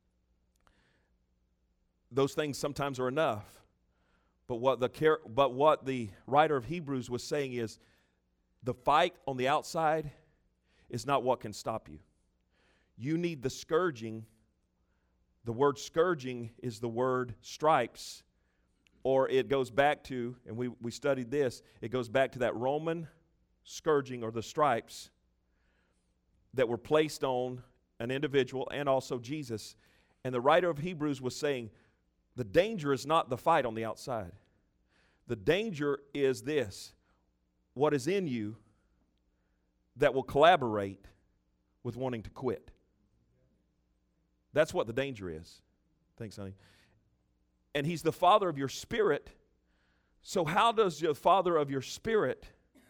those things sometimes are enough. But what the writer of Hebrews was saying is, the fight on the outside is not what can stop you. You need the scourging. The word scourging is the word stripes, or it goes back to, and we studied this, it goes back to that Roman scourging or the stripes that were placed on an individual and also Jesus. And the writer of Hebrews was saying, the danger is not the fight on the outside. The danger is this: what is in you that will collaborate with wanting to quit. That's what the danger is. Thanks, honey. And he's the Father of your spirit. So how does the Father of your spirit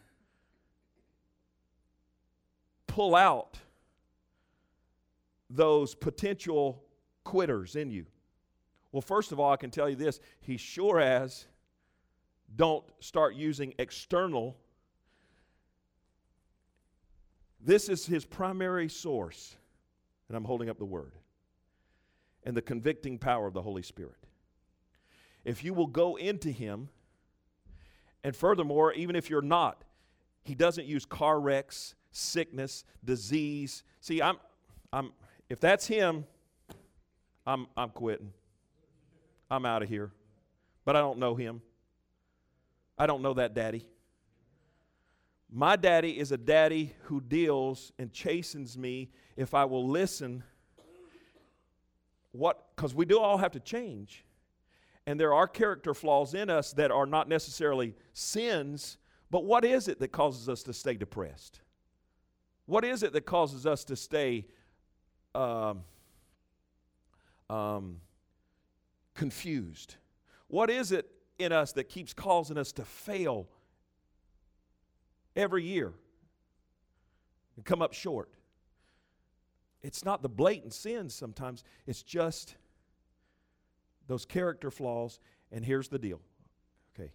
pull out those potential quitters in you? Well, first of all, I can tell you this. He sure as don't start using external. This is his primary source. And I'm holding up the Word. And the convicting power of the Holy Spirit. If you will go into him, and furthermore, even if you're not, he doesn't use car wrecks, sickness, disease. See, if that's him, I'm quitting. I'm out of here. But I don't know him. I don't know that daddy. My daddy is a daddy who deals and chastens me if I will listen. Because we do all have to change. And there are character flaws in us that are not necessarily sins, but what is it that causes us to stay depressed? What is it that causes us to stay confused? What is it in us that keeps causing us to fail every year and come up short? It's not the blatant sins sometimes. It's just those character flaws. And here's the deal. Okay.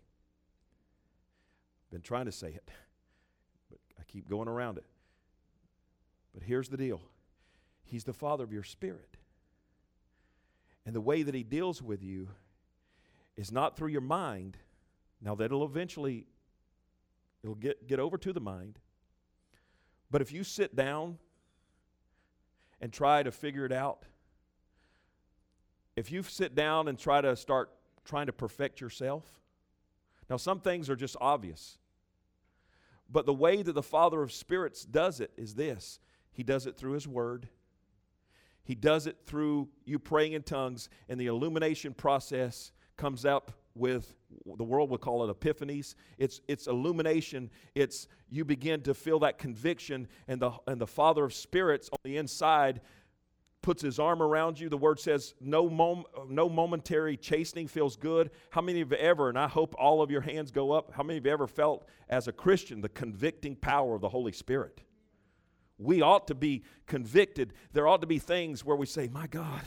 Been trying to say it, but I keep going around it. But here's the deal. He's the Father of your spirit. And the way that he deals with you is not through your mind. Now that'll eventually, it'll get over to the mind. But if you sit down and try to figure it out, if you sit down and try to start trying to perfect yourself, now some things are just obvious. But the way that the Father of spirits does it is this. He does it through His Word. He does it through you praying in tongues, and the illumination process comes up with, the world would call it epiphanies. It's illumination. It's you begin to feel that conviction, and the Father of spirits on the inside puts His arm around you. The Word says no momentary chastening feels good. How many of you ever, and I hope all of your hands go up, how many of you ever felt as a Christian the convicting power of the Holy Spirit? We ought to be convicted. There ought to be things where we say, my God,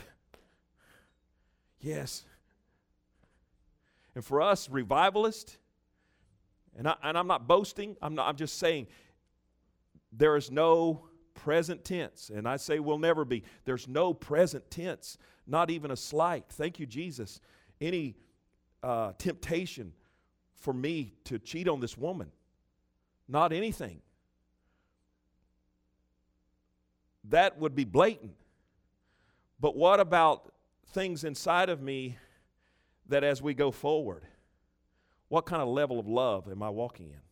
yes. And for us, revivalists, and I'm not boasting, I'm just saying there is no present tense, and I say will never be. There's no present tense, not even a slight. Thank you, Jesus. Any temptation for me to cheat on this woman, not anything. That would be blatant. But what about things inside of me that as we go forward, what kind of level of love am I walking in?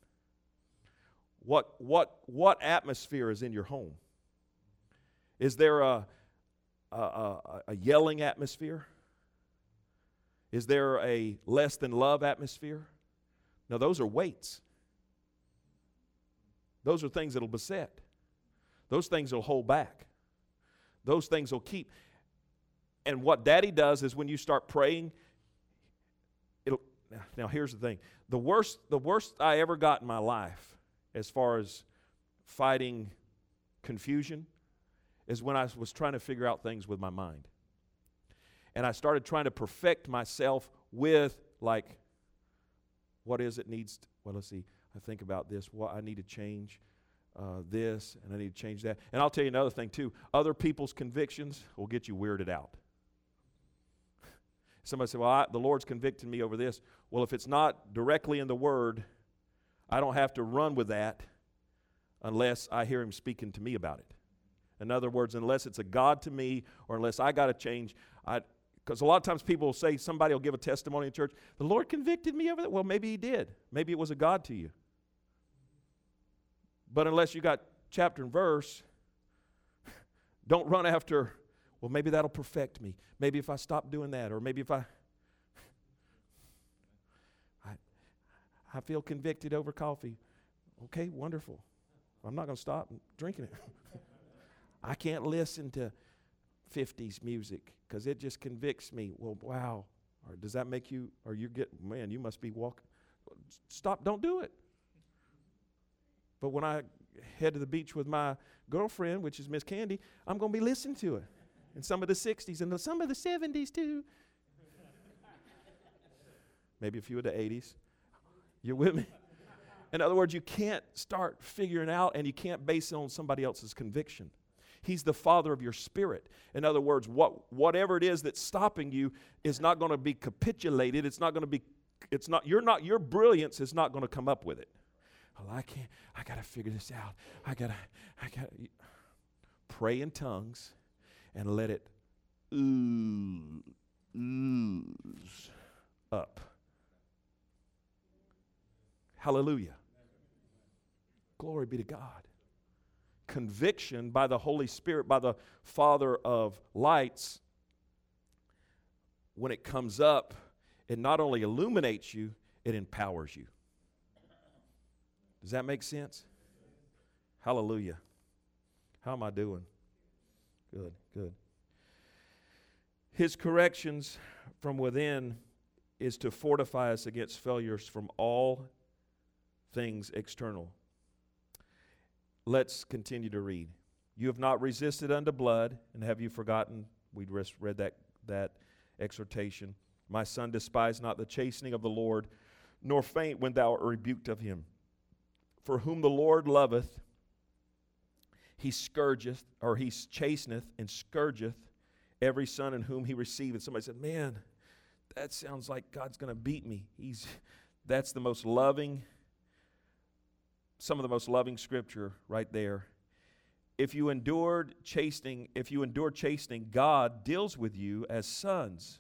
What atmosphere is in your home? Is there a yelling atmosphere? Is there a less than love atmosphere? No, those are weights. Those are things that'll beset. Those things will hold back. Those things will keep. And what Daddy does is when you start praying, now here's the thing. The worst I ever got in my life as far as fighting confusion is when I was trying to figure out things with my mind. And I started trying to perfect myself with, like, what is it needs to, well, let's see, I think about this, what I need to change this, and I need to change that. And I'll tell you another thing too. Other people's convictions will get you weirded out. Somebody said, well, the Lord's convicted me over this. Well, if it's not directly in the Word, I don't have to run with that unless I hear Him speaking to me about it. In other words, unless it's a God to me, or unless I got to change. Because a lot of times people will say, somebody will give a testimony in church, the Lord convicted me over that. Well, maybe He did. Maybe it was a God to you. But unless you got chapter and verse, don't run after, well, maybe that'll perfect me. Maybe if I stop doing that, or maybe if I feel convicted over coffee. Okay, wonderful. I'm not going to stop drinking it. I can't listen to 50s music because it just convicts me. Well, wow. Or does that make you, or you get, man, you must be walking. Stop, don't do it. But when I head to the beach with my girlfriend, which is Miss Candy, I'm going to be listening to it. And some of the 60s and some of the 70s too. Maybe a few of the 80s. You're with me? In other words, you can't start figuring out, and you can't base it on somebody else's conviction. He's the Father of your spirit. In other words, whatever it is that's stopping you is not going to be capitulated. It's not going to be, your brilliance is not going to come up with it. Well, I got to figure this out. I got to pray in tongues and let it ooze up. Hallelujah. Glory be to God. Conviction by the Holy Spirit, by the Father of lights, when it comes up, it not only illuminates you, it empowers you. Does that make sense? Hallelujah. How am I doing? Good, good. His corrections from within is to fortify us against failures from all things external. Let's continue to read. You have not resisted unto blood, and have you forgotten? We just read that exhortation. My son, despise not the chastening of the Lord, nor faint when thou art rebuked of him. For whom the Lord loveth, he scourgeth, or he chasteneth and scourgeth every son in whom he receiveth. Somebody said, man, that sounds like God's going to beat me. That's the most loving, some of the most loving scripture right there. If you endure chastening, God deals with you as sons.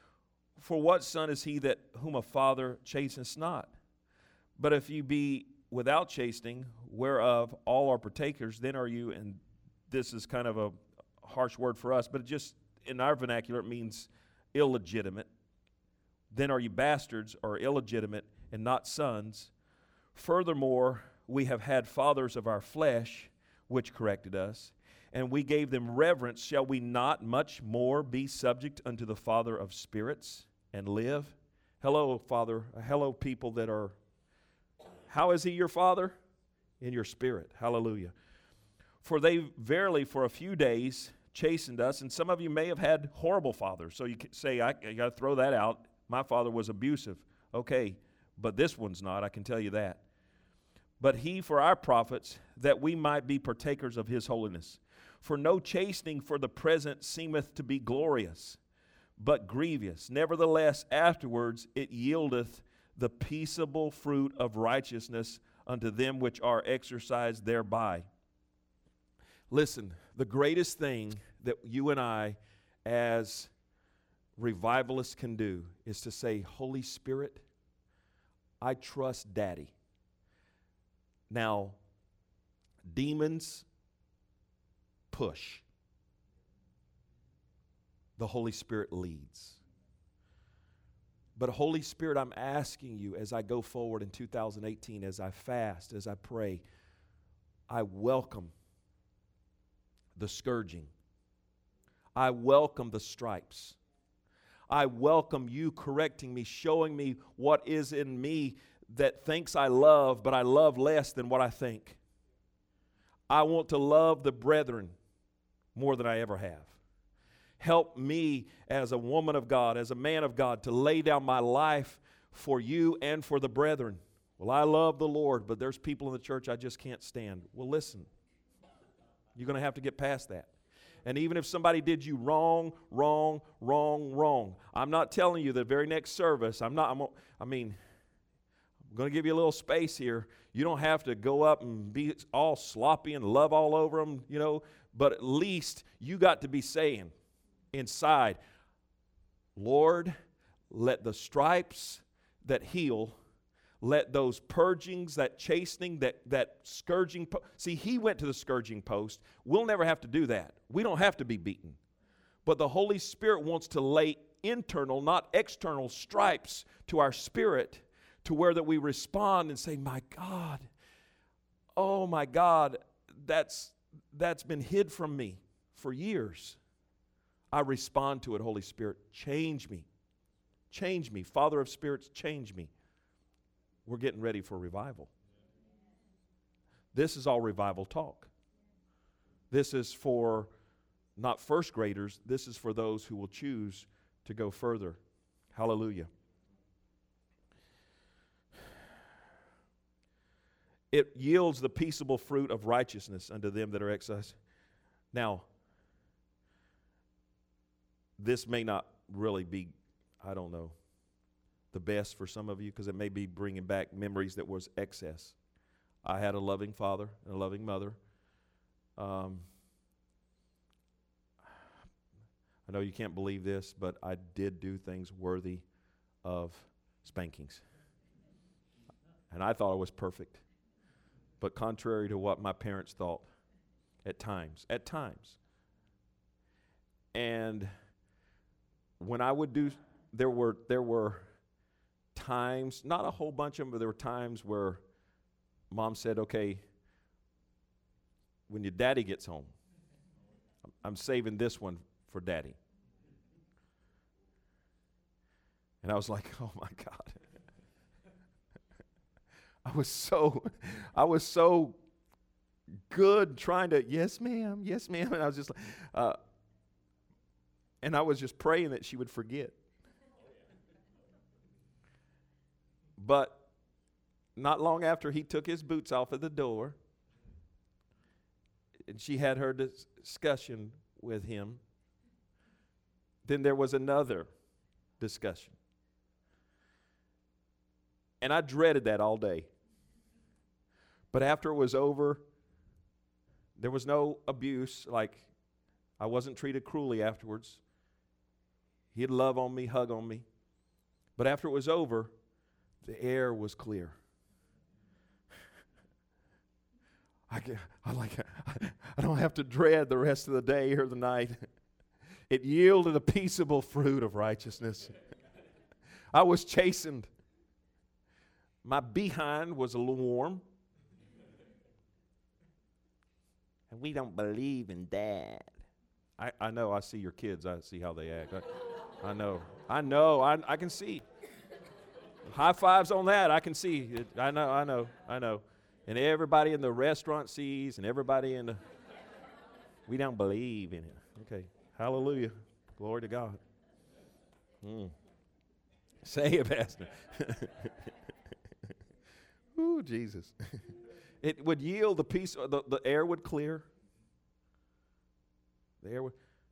For what son is he that whom a father chasteneth not? But if you be without chastening, whereof all are partakers, then are you, and this is kind of a harsh word for us, but it just, in our vernacular, it means illegitimate. Then are you bastards, or illegitimate, and not sons. Furthermore, we have had fathers of our flesh, which corrected us, and we gave them reverence. Shall we not much more be subject unto the Father of spirits and live? Hello, Father. Hello, people that are. How is He your Father? In your spirit. Hallelujah. For they verily for a few days chastened us, and some of you may have had horrible fathers. So you can say, I got to throw that out. My father was abusive. Okay, but this one's not, I can tell you that. But He for our profits, that we might be partakers of His holiness. For no chastening for the present seemeth to be glorious, but grievous. Nevertheless, afterwards it yieldeth the peaceable fruit of righteousness unto them which are exercised thereby. Listen, the greatest thing that you and I as revivalists can do is to say, Holy Spirit, I trust Daddy. Now, demons push. The Holy Spirit leads. But Holy Spirit, I'm asking you as I go forward in 2018, as I fast, as I pray, I welcome the scourging. I welcome the stripes. I welcome you correcting me, showing me what is in me that thinks I love, but I love less than what I think. I want to love the brethren more than I ever have. Help me as a woman of God, as a man of God, to lay down my life for you and for the brethren. Well, I love the Lord, but there's people in the church I just can't stand. Well, listen, you're going to have to get past that. And even if somebody did you wrong, I'm not telling you the very next service, I'm going to give you a little space here. You don't have to go up and be all sloppy and love all over them, but at least you got to be saying inside, Lord, let the stripes that heal, let those purgings, that chastening, that scourging. See, He went to the scourging post. We'll never have to do that. We don't have to be beaten. But the Holy Spirit wants to lay internal, not external stripes to our spirit, to where that we respond and say, my God, oh my God, that's been hid from me for years. I respond to it, Holy Spirit. Change me. Change me. Father of spirits, change me. We're getting ready for revival. This is all revival talk. This is for not first graders. This is for those who will choose to go further. Hallelujah. It yields the peaceable fruit of righteousness unto them that are exercised. Now, this may not really be, I don't know, the best for some of you, because it may be bringing back memories that was excess. I had a loving father and a loving mother. I know you can't believe this, but I did do things worthy of spankings. And I thought I was perfect. But contrary to what my parents thought at times. And when I would do, there were times, not a whole bunch of them, but there were times where Mom said, okay, when your daddy gets home, I'm saving this one for Daddy. And I was like, oh my God. I was so good trying to, yes ma'am, and I was just like, and I was just praying that she would forget. But not long after he took his boots off at the door, and she had her discussion with him, then there was another discussion. And I dreaded that all day. But after it was over, there was no abuse. Like, I wasn't treated cruelly afterwards. He'd love on me, hug on me. But after it was over, the air was clear. I don't have to dread the rest of the day or the night. It yielded a peaceable fruit of righteousness. I was chastened. My behind was a little warm. And we don't believe in that. I know. I see your kids. I see how they act. I know. I can see. High fives on that. I can see. I know. And everybody in the restaurant sees, and everybody in the... We don't believe in it. Okay. Hallelujah. Glory to God. Say it, Pastor. Ooh, Jesus. It would yield the peace. The air would clear. The air would...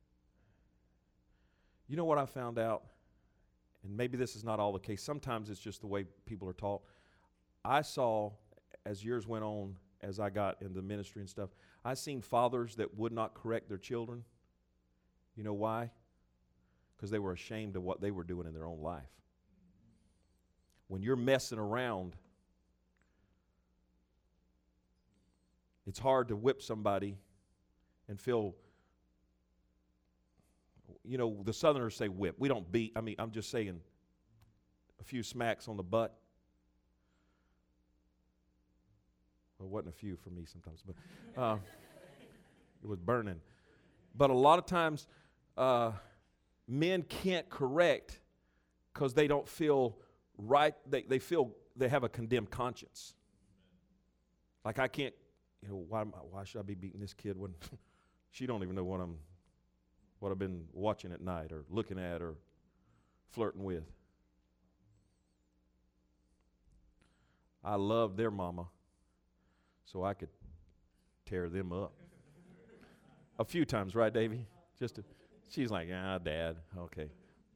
You know what I found out? And maybe this is not all the case. Sometimes it's just the way people are taught. I saw, as years went on, as I got into ministry and stuff, I seen fathers that would not correct their children. You know why? Because they were ashamed of what they were doing in their own life. When you're messing around, it's hard to whip somebody and feel... You know, the Southerners say whip. We don't beat. I mean, I'm just saying a few smacks on the butt. Well, it wasn't a few for me sometimes, but it was burning. But a lot of times, men can't correct because they don't feel right. They feel they have a condemned conscience. Like, I can't, why should I be beating this kid when she don't even know what I've been watching at night or looking at or flirting with. I loved their mama, so I could tear them up. A few times, right, Davy? She's like, Dad, okay.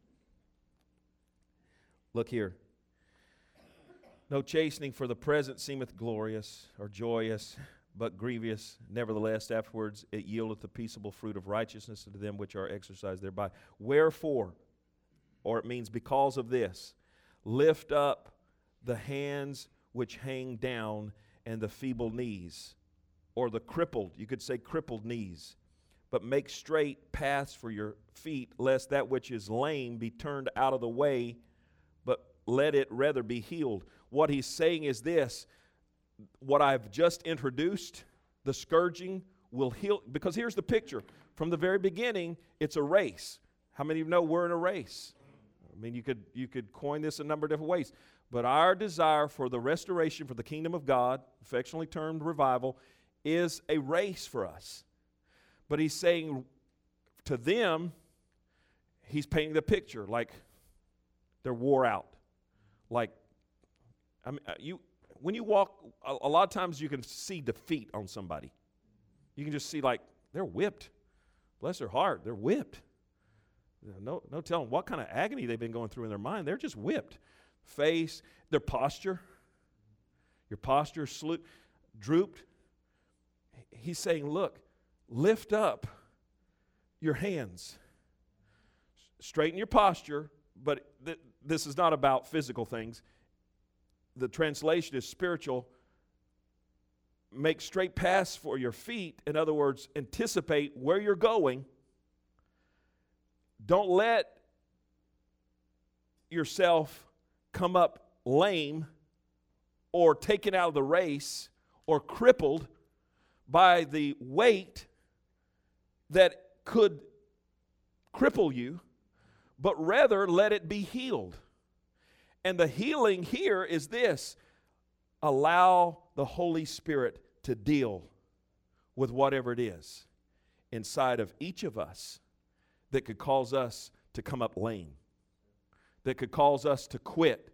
Look here. No chastening for the present seemeth glorious or joyous, but grievous. Nevertheless, afterwards it yieldeth the peaceable fruit of righteousness unto them which are exercised thereby. Wherefore, or it means because of this, lift up the hands which hang down and the feeble knees, or the crippled, you could say crippled knees, but make straight paths for your feet, lest that which is lame be turned out of the way, but let it rather be healed. What he's saying is this: what I've just introduced, the scourging, will heal. Because here's the picture. From the very beginning, it's a race. How many of you know we're in a race? I mean, you could coin this a number of different ways. But our desire for the restoration, for the kingdom of God, affectionately termed revival, is a race for us. But he's saying to them, he's painting the picture like they're wore out. Like, I mean, when you walk, a lot of times you can see defeat on somebody. You can just see, like, they're whipped. Bless their heart, they're whipped. No telling what kind of agony they've been going through in their mind. They're just whipped. Face, their posture. Your posture drooped. He's saying, look, lift up your hands. Straighten your posture, but this is not about physical things. The translation is spiritual. Make straight paths for your feet. In other words, anticipate where you're going. Don't let yourself come up lame or taken out of the race or crippled by the weight that could cripple you, but rather let it be healed. And the healing here is this: allow the Holy Spirit to deal with whatever it is inside of each of us that could cause us to come up lame, that could cause us to quit.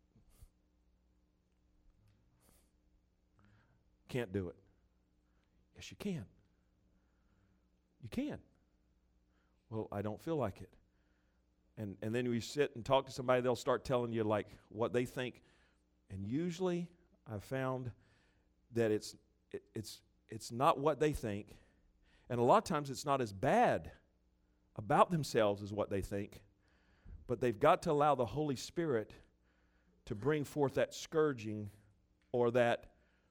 Can't do it. Yes, you can. You can. Well, I don't feel like it. And then when you sit and talk to somebody, they'll start telling you like what they think. And usually I've found that it's not what they think. And a lot of times it's not as bad about themselves as what they think. But they've got to allow the Holy Spirit to bring forth that scourging or that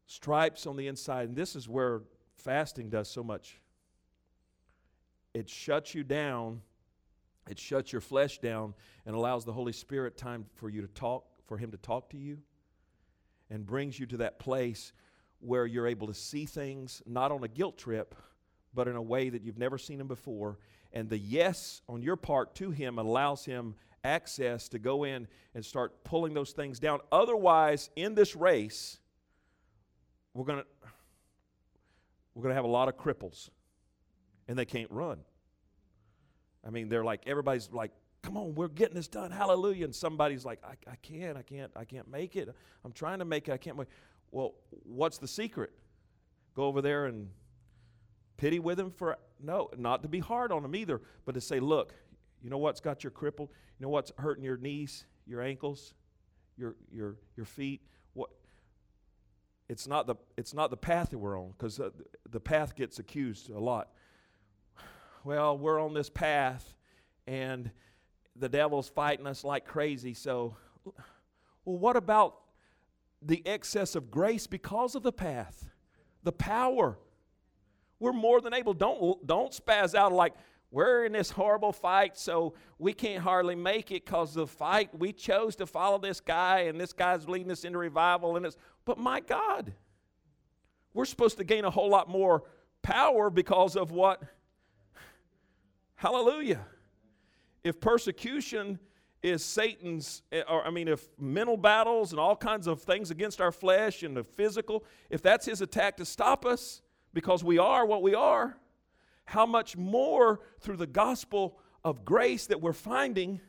Stripes on the inside. And this is where fasting does so much. It shuts you down. It shuts your flesh down and allows the Holy Spirit time for you to talk, for Him to talk to you, and brings you to that place where you're able to see things not on a guilt trip, but in a way that you've never seen Him before. And the yes on your part to Him allows Him access to go in and start pulling those things down. Otherwise, in this race, we're going to have a lot of cripples, and they can't run. I mean, they're like, everybody's like, come on, we're getting this done, hallelujah. And somebody's like, I can't make it. I'm trying to make it, I can't make it. Well, what's the secret? Go over there and pity with them no, not to be hard on them either, but to say, look, you know what's got you crippled? You know what's hurting your knees, your ankles, your feet? What? It's not the path that we're on, because the path gets accused a lot. Well, we're on this path, and the devil's fighting us like crazy. So, well, what about the excess of grace because of the path, the power? We're more than able. Don't spaz out like, we're in this horrible fight, so we can't hardly make it because the fight, we chose to follow this guy, and this guy's leading us into revival. But my God, we're supposed to gain a whole lot more power because of what? Hallelujah. If persecution is Satan's, if mental battles and all kinds of things against our flesh and the physical, if that's his attack to stop us because we are what we are, how much more through the gospel of grace that we're finding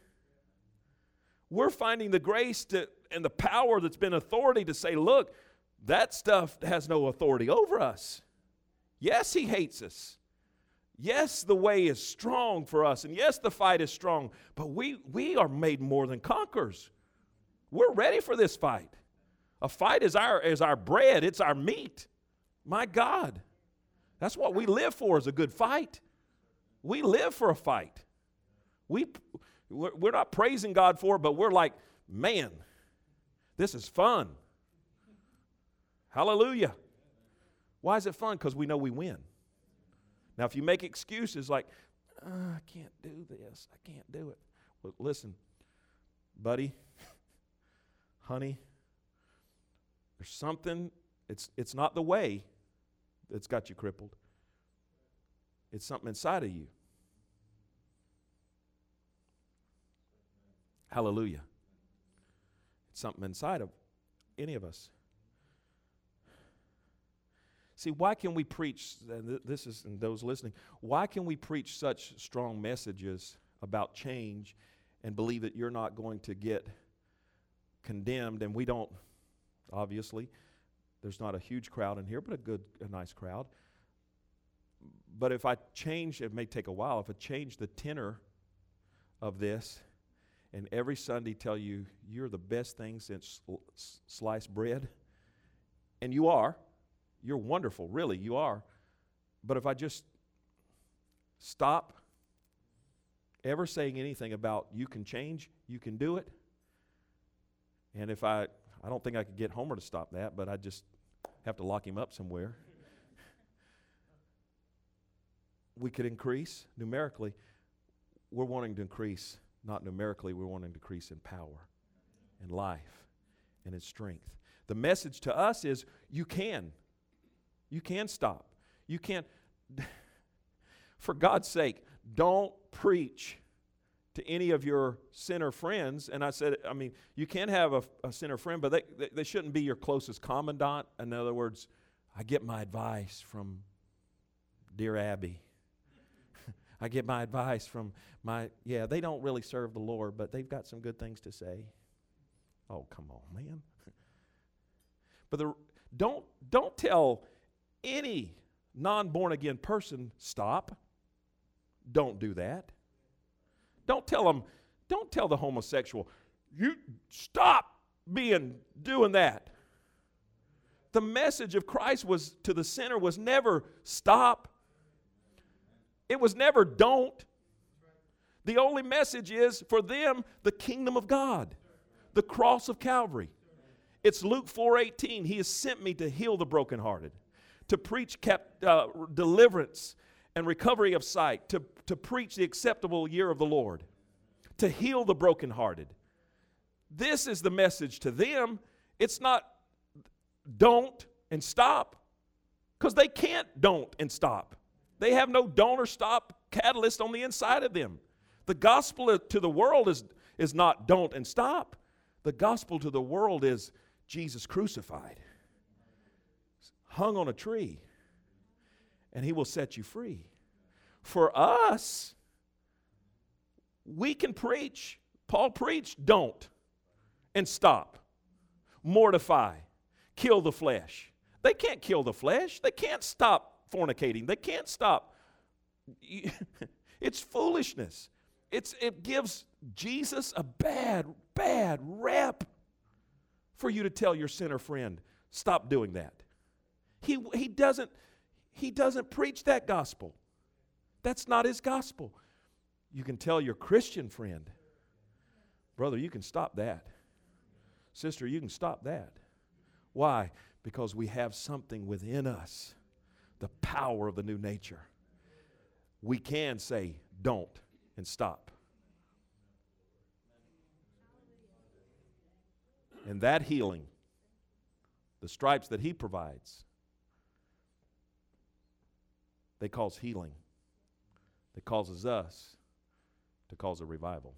the grace and the power that's been authority to say, look, that stuff has no authority over us. Yes, he hates us. Yes, the way is strong for us, and yes, the fight is strong, but we are made more than conquerors. We're ready for this fight. A fight is our bread. It's our meat. My God. That's what we live for, is a good fight. We live for a fight. We're not praising God for it, but we're like, man, this is fun. Hallelujah. Why is it fun? Because we know we win. Now, if you make excuses like, I can't do this, I can't do it. Well, listen, buddy, honey, there's something, it's not the way that's got you crippled. It's something inside of you. Hallelujah. It's something inside of any of us. See, why can we preach, and this is, and those listening, why can we preach such strong messages about change and believe that you're not going to get condemned? And we don't, obviously, there's not a huge crowd in here, but a nice crowd. But if I change, it may take a while, if I change the tenor of this and every Sunday tell you you're the best thing since sliced bread, and you are, you're wonderful, really, you are. But if I just stop ever saying anything about you can change, you can do it, and if I don't think I could get Homer to stop that, but I just have to lock him up somewhere. We could increase numerically. We're wanting to increase, not numerically, we're wanting to increase in power, in life, and in strength. The message to us is you can. You can stop. You can't. For God's sake, don't preach to any of your sinner friends. And I said, you can have a sinner friend, but they shouldn't be your closest commandant. In other words, I get my advice from dear Abby. I get my advice from they don't really serve the Lord, but they've got some good things to say. Oh, come on, man. But don't tell any non-born-again person, stop. Don't do that. Don't tell the homosexual, you stop doing that. The message of Christ was to the sinner was never stop. It was never don't. The only message is for them the kingdom of God, the cross of Calvary. It's Luke 4:18. He has sent me to heal the brokenhearted, to preach deliverance and recovery of sight, to preach the acceptable year of the Lord, to heal the brokenhearted. This is the message to them. It's not don't and stop, because they can't don't and stop. They have no don't or stop catalyst on the inside of them. The gospel to the world is not don't and stop. The gospel to the world is Jesus crucified, hung on a tree, and he will set you free. For us, we can preach. Paul preached don't and stop, mortify, kill the flesh. They can't kill the flesh. They can't stop fornicating. They can't stop. It's foolishness. It gives Jesus a bad rep for you to tell your sinner friend, stop doing that. He doesn't preach that gospel. That's not his gospel. You can tell your Christian friend, brother, you can stop that. Sister, you can stop that. Why? Because we have something within us, the power of the new nature. We can say don't and stop. And that healing, the stripes that he provides, they cause healing. That causes us to cause a revival.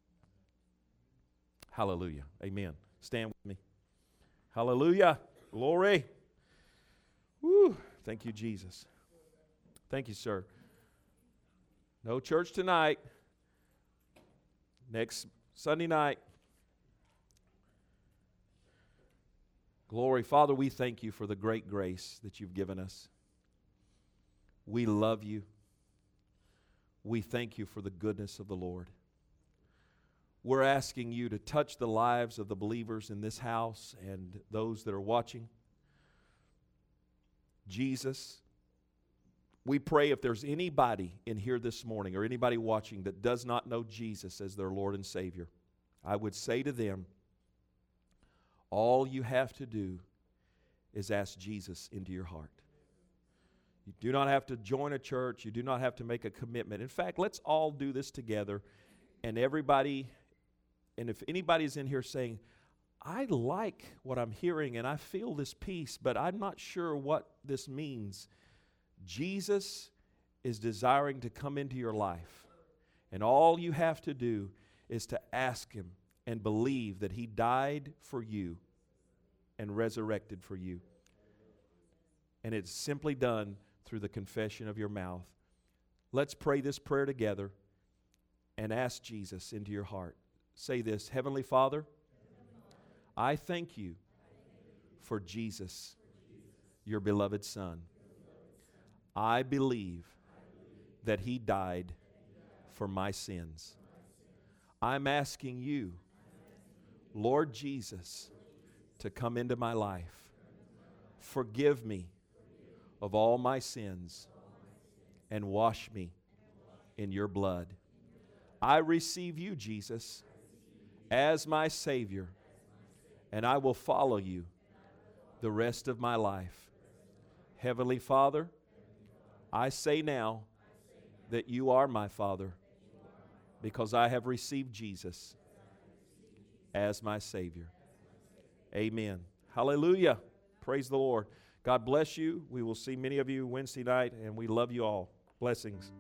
Hallelujah. Amen. Stand with me. Hallelujah. Glory. Woo. Thank you, Jesus. Thank you, sir. No church tonight. Next Sunday night. Glory. Father, we thank you for the great grace that you've given us. We love you. We thank you for the goodness of the Lord. We're asking you to touch the lives of the believers in this house and those that are watching. Jesus, we pray if there's anybody in here this morning or anybody watching that does not know Jesus as their Lord and Savior, I would say to them, all you have to do is ask Jesus into your heart. You do not have to join a church. You do not have to make a commitment. In fact, let's all do this together. And if anybody's in here saying, I like what I'm hearing and I feel this peace, but I'm not sure what this means. Jesus is desiring to come into your life. And all you have to do is to ask him and believe that he died for you and resurrected for you. And it's simply done through the confession of your mouth. Let's pray this prayer together and ask Jesus into your heart. Say this, Heavenly Father, I thank you for Jesus, your beloved Son. I believe that he died for my sins. I'm asking you, Lord Jesus, to come into my life. Forgive me of all my sins and wash me in your blood. I receive you, Jesus, as my Savior, and I will follow you the rest of my life. Heavenly Father, I say now that you are my Father because I have received Jesus as my Savior. Amen. Hallelujah. Praise the Lord. God bless you. We will see many of you Wednesday night, and we love you all. Blessings.